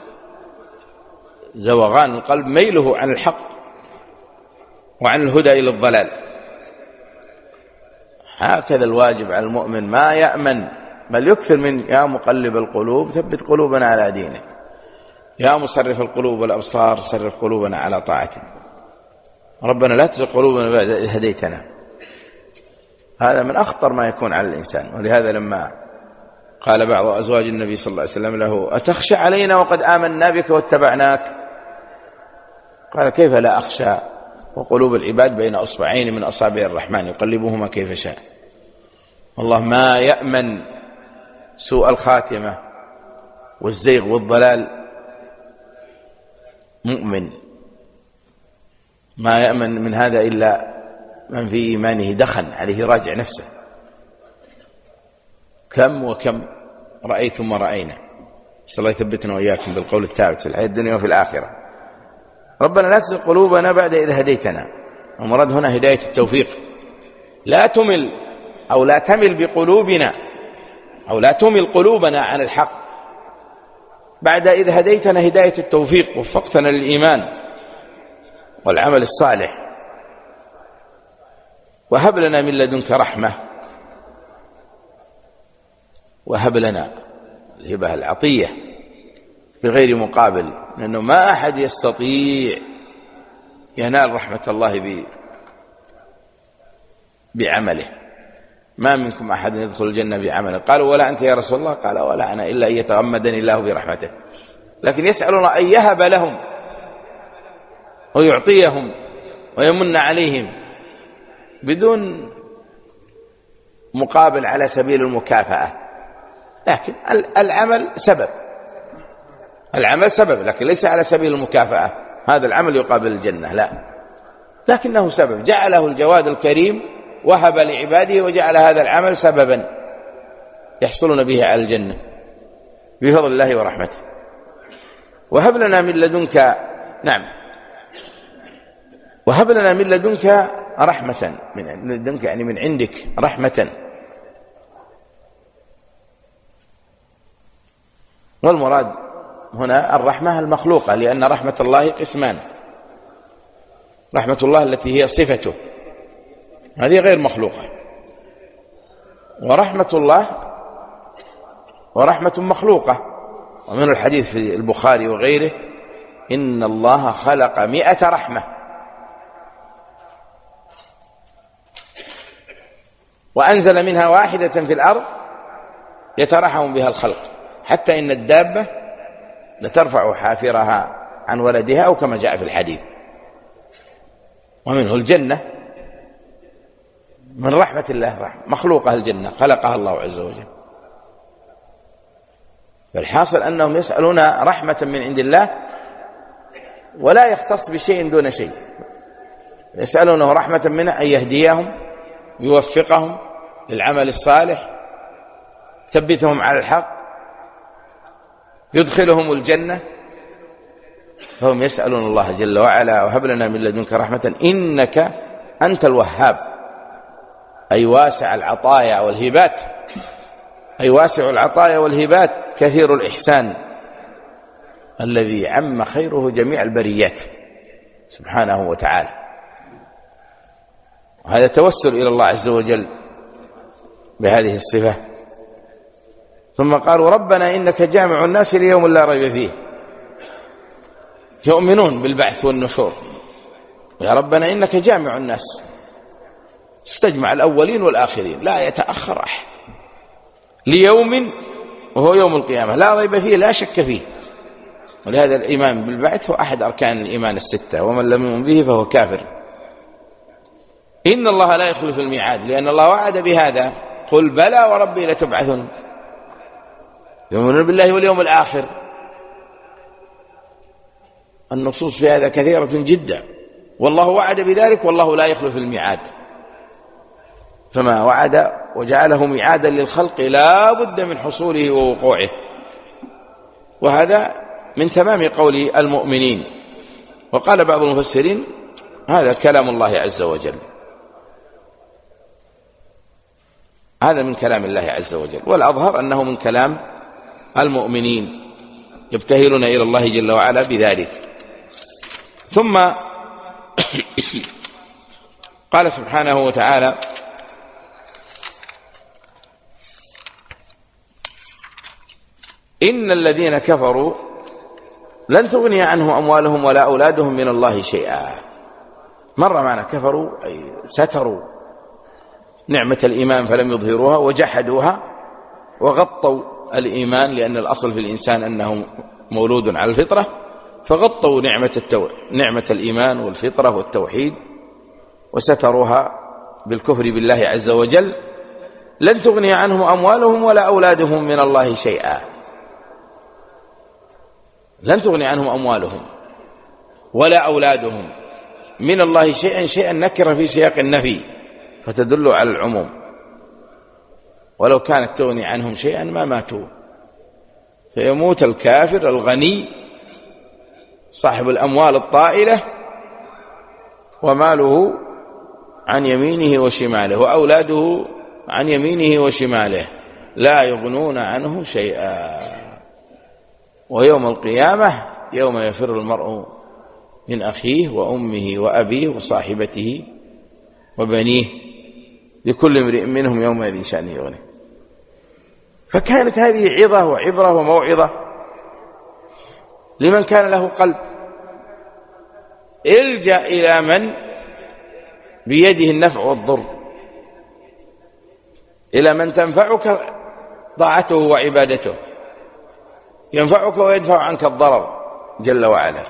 زوغان القلب ميله عن الحق وعن الهدى إلى الضلال. هكذا الواجب على المؤمن، ما يأمن بل يكثر من يا مقلب القلوب ثبت قلوبنا على دينك، يا مصرف القلوب والأبصار صرف قلوبنا على طاعتك. ربنا لا تزغ قلوبنا بعد إذ هديتنا، هذا من أخطر ما يكون على الإنسان. ولهذا لما قال بعض أزواج النبي صلى الله عليه وسلم له أتخشى علينا وقد آمنا بك واتبعناك؟ قال كيف لا أخشى وقلوب العباد بين أصبعين من أصابع الرحمن يقلبهما كيف شاء. والله ما يأمن سوء الخاتمة والزيغ والضلال مؤمن، ما يأمن من هذا إلا من في إيمانه دخن، عليه راجع نفسه. كم وكم رأيتم ورأينا، صلى الله يثبتنا وإياكم بالقول الثابت في الحياة الدنيا وفي الآخرة. ربنا لا تزغ قلوبنا بعد إذ هديتنا، المراد هنا هداية التوفيق، لا تمل أو لا تمل بقلوبنا أو لا تمل قلوبنا عن الحق بعد إذ هديتنا، هداية التوفيق، وفقتنا للإيمان والعمل الصالح. وهب لنا من لدنك رحمة، وهب لنا الهبة العطية بغير مقابل، لأنه ما أحد يستطيع ينال رحمة الله بعمله. ما منكم أحد يدخل الجنة بعمله. قالوا ولا أنت يا رسول الله؟ قال ولا أنا إلا أن يتغمدني الله برحمته. لكن يسألون أن يهب لهم ويعطيهم ويمن عليهم بدون مقابل على سبيل المكافأة. لكن العمل سبب، العمل سبب، لكن ليس على سبيل المكافأة. هذا العمل يقابل الجنة لا، لكنه سبب، جعله الجواد الكريم وهب لعباده وجعل هذا العمل سببا يحصلون به على الجنة بفضل الله ورحمته. وهب لنا من لدنك، وهب لنا من لدنك رحمة، من لدنك يعني من عندك رحمة. والمراد هنا الرحمة المخلوقة، لأن رحمة الله قسمان: رحمة الله التي هي صفته، هذه غير مخلوقة، ورحمة الله ورحمة مخلوقة. ومن الحديث في البخاري وغيره إن الله خلق 100 رحمة، وأنزل منها واحدة في الأرض يترحم بها الخلق، حتى إن الدابة لترفع حافرها عن ولدها، أو كما جاء في الحديث. ومنه الجنة، من رحمة الله مخلوقها الجنة، خلقها الله عز وجل. فالحاصل أنهم يسألون رحمة من عند الله، ولا يختص بشيء دون شيء، يسألونه رحمة منه أن يهديهم، يوفقهم للعمل الصالح، ثبتهم على الحق، يدخلهم الجنة. فهم يسألون الله جل وعلا: وهب لنا من لدنك رحمة إنك أنت الوهاب، أي واسع العطايا والهبات، أي واسع العطايا والهبات، كثير الإحسان، الذي عم خيره جميع البريات سبحانه وتعالى. وهذا توسل إلى الله عز وجل بهذه الصفة. ثم قالوا: ربنا إنك جامع الناس ليوم لا ريب فيه. يؤمنون بالبعث والنشور. يا ربنا إنك جامع الناس، استجمع الأولين والآخرين، لا يتأخر أحد، ليوم وهو يوم القيامة لا ريب فيه، لا شك فيه. ولهذا الإيمان بالبعث هو أحد أركان الإيمان الستة، ومن لم يؤمن به فهو كافر. إن الله لا يخلف الميعاد، لأن الله وعد بهذا: قل بلى وربي لتبعثن. يؤمنون بالله واليوم الآخر. النصوص في هذا كثيرة جدا، والله وعد بذلك، والله لا يخلف الميعاد. فما وعد وجعله ميعادا للخلق لا بد من حصوله ووقوعه. وهذا من تمام قول المؤمنين. وقال بعض المفسرين: هذا كلام الله عز وجل، هذا من كلام الله عز وجل، والأظهر أنه من كلام المؤمنين يبتهلون إلى الله جل وعلا بذلك. ثم قال سبحانه وتعالى: إن الذين كفروا لن تغني عنهم أموالهم ولا أولادهم من الله شيئا. مر معنا كفروا أي ستروا نعمة الإيمان فلم يظهروها، وجحدوها وغطوا الإيمان، لأن الأصل في الإنسان أنه مولود على الفطرة، فغطوا نعمة الإيمان والفطرة والتوحيد وستروها بالكفر بالله عز وجل. لن تغني عنهم أموالهم ولا أولادهم من الله شيئا. لن تغني عنهم أموالهم ولا أولادهم من الله شيئا. شيئا نكر في سياق النفي فتدل على العموم، ولو كانت تغني عنهم شيئا ما ماتوا. فيموت الكافر الغني صاحب الأموال الطائلة وماله عن يمينه وشماله، وأولاده عن يمينه وشماله، لا يغنون عنه شيئا. ويوم القيامة يوم يفر المرء من أخيه وأمه وأبيه وصاحبته وبنيه، لكل امرئ منهم يومئذ شأن يغنيه. فكانت هذه عظة وعبرة وموعظة لمن كان له قلب. الجأ إلى من بيده النفع والضر، إلى من تنفعك طاعته وعبادته، ينفعك ويدفع عنك الضرر جل وعلا.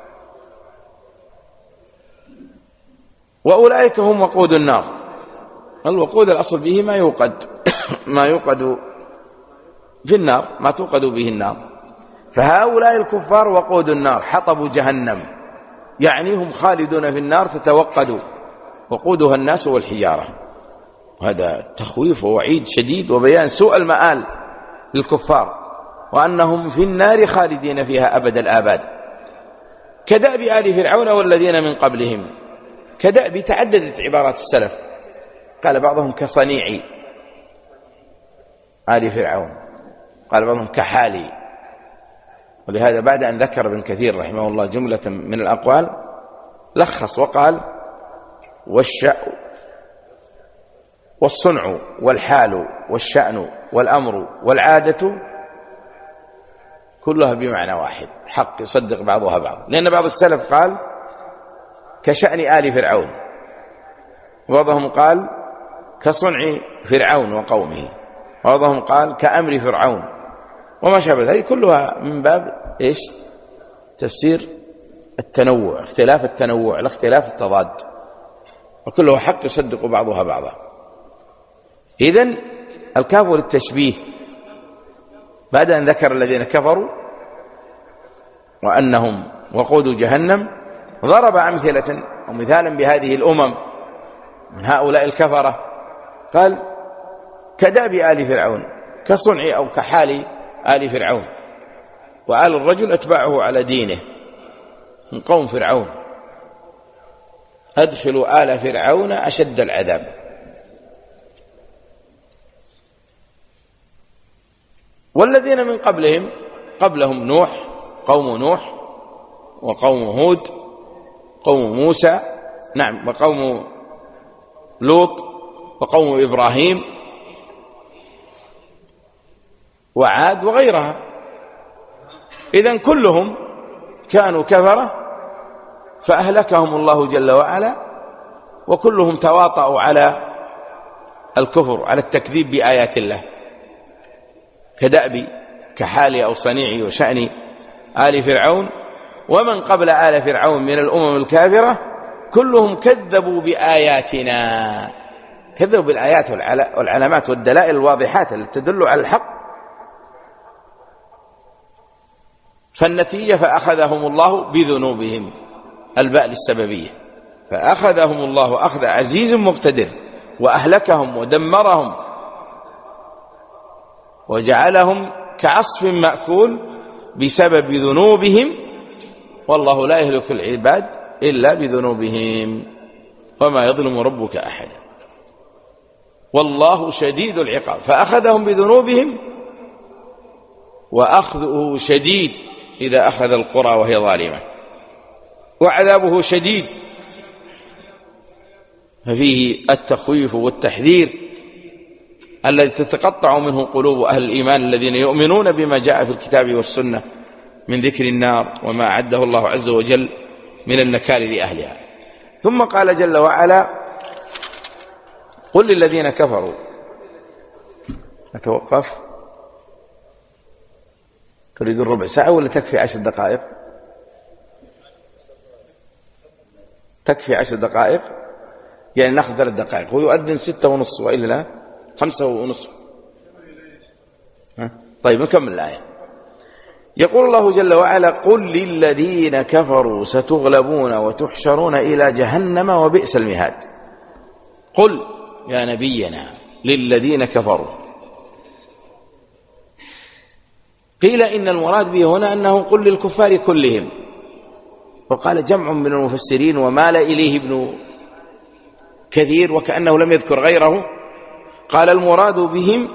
وأولئك هم وقود النار. الوقود الأصل به ما يوقد ما يوقد في النار، ما توقد به النار. فهؤلاء الكفار وقود النار، حطب جهنم، يعني هم خالدون في النار تتوقد وقودها الناس والحجارة. هذا تخويف ووعيد شديد وبيان سوء المآل للكفار، وأنهم في النار خالدين فيها أبد الآباد، كدأب آل فرعون والذين من قبلهم. كدأب تعددت عبارات السلف، قال بعضهم كصنيع آل فرعون، قال بعضهم كحالي. ولهذا بعد أن ذكر ابن كثير رحمه الله جملة من الأقوال لخص وقال: والصنع والحال والشأن والأمر والعادة كلها بمعنى واحد، حق يصدق بعضها بعض. لأن بعض السلف قال كشأن آل فرعون، وبعضهم قال كصنع فرعون وقومه، وبعضهم قال كأمر فرعون وما شابه. هذه كلها من باب إيش؟ تفسير التنوع، اختلاف التنوع لا اختلاف التضاد، وكله حق يصدق بعضها بعضا. إذن الكاف للتشبيه بعد أن ذكر الذين كفروا وأنهم وقود جهنم، ضرب أمثلة ومثالا بهذه الأمم من هؤلاء الكفرة، قال كداب آل فرعون، كصنع أو كحال آل فرعون، وآل الرجل أتباعه على دينه من قوم فرعون، أدخلوا آل فرعون أشد العذاب. والذين من قبلهم نوح، قوم نوح وقوم هود، قوم موسى، نعم، وقوم لوط وقوم إبراهيم وعاد وغيرها. إذن كلهم كانوا كفرة فأهلكهم الله جل وعلا، وكلهم تواطؤوا على الكفر، على التكذيب بآيات الله، كدأب كحال أو صنيع وشأن آل فرعون ومن قبل آل فرعون من الأمم الكافرة، كلهم كذبوا بآياتنا، كذبوا بالآيات والعلامات والدلائل الواضحات التي تدل على الحق. فالنتيجة فأخذهم الله بذنوبهم، الباء للسببية، فأخذهم الله أخذ عزيز مقتدر، وأهلكهم ودمرهم وجعلهم كعصف مأكول بسبب ذنوبهم، والله لا يهلك العباد إلا بذنوبهم وما يظلم ربك أحدا والله شديد العقاب. فأخذهم بذنوبهم، وأخذه شديد إذا أخذ القرى وهي ظالمة، وعذابه شديد، ففيه التخويف والتحذير الذي تتقطع منه قلوب أهل الإيمان الذين يؤمنون بما جاء في الكتاب والسنة من ذكر النار وما أعده الله عز وجل من النكال لأهلها. ثم قال جل وعلا قل للذين كفروا، أتوقف؟ تريد الربع ساعة ولا تكفي 10 دقائق؟ تكفي 10 دقائق، يعني نأخذ 3 دقائق، هو يؤذن 6:30 وإلا لا 5:30. طيب نكمل الآية. يقول الله جل وعلا قل للذين كفروا ستغلبون وتحشرون إلى جهنم وبئس المهاد. قل يا نبينا للذين كفروا، قيل إن المراد به هنا أنه قل للكفار كلهم، وقال جمع من المفسرين ومال إليه ابن كثير وكأنه لم يذكر غيره، قال المراد بهم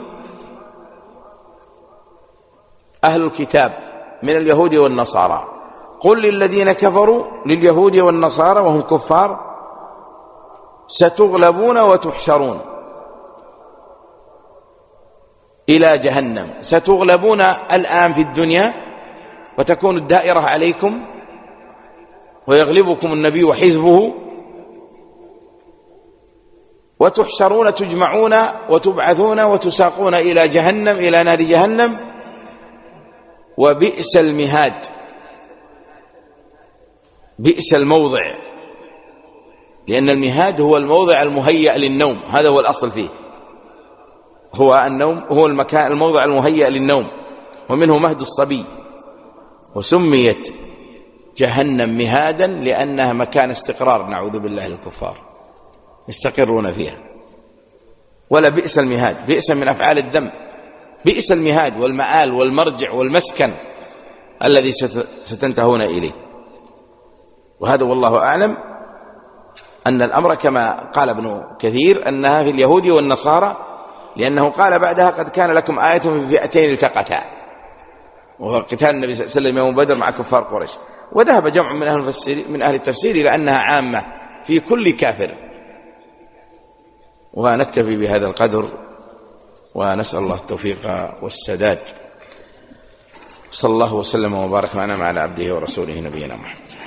أهل الكتاب من اليهود والنصارى. قل للذين كفروا لليهود والنصارى وهم كفار ستغلبون وتحشرون إلى جهنم. ستغلبون الآن في الدنيا وتكون الدائرة عليكم ويغلبكم النبي وحزبه، وتحشرون تجمعون وتبعثون وتساقون إلى جهنم، إلى نار جهنم، وبئس المهاد، بئس الموضع، لأن المهاد هو الموضع المهيأ للنوم، هذا هو الأصل فيه، هو النوم، هو المكان الموضع المهيأ للنوم، ومنه مهد الصبي. وسميت جهنم مهادا لأنها مكان استقرار، نعوذ بالله للكفار يستقرون فيها. ولا بئس المهاد، بئس من أفعال الذم، بئس المهاد والمآل والمرجع والمسكن الذي ستنتهون إليه. وهذا والله أعلم أن الأمر كما قال ابن كثير أنها في اليهود والنصارى، لأنه قال بعدها قد كان لكم آية في فئتين التقتا، وقتال النبي صلى الله عليه وسلم يوم بدر مع كفار قريش. وذهب جمع من أهل التفسير إلى أنها عامة في كل كافر. ونكتفي بهذا القدر، ونسأل الله التوفيق والسداد. صلى الله وسلم وبارك وأنعم على عبده ورسوله نبينا محمد.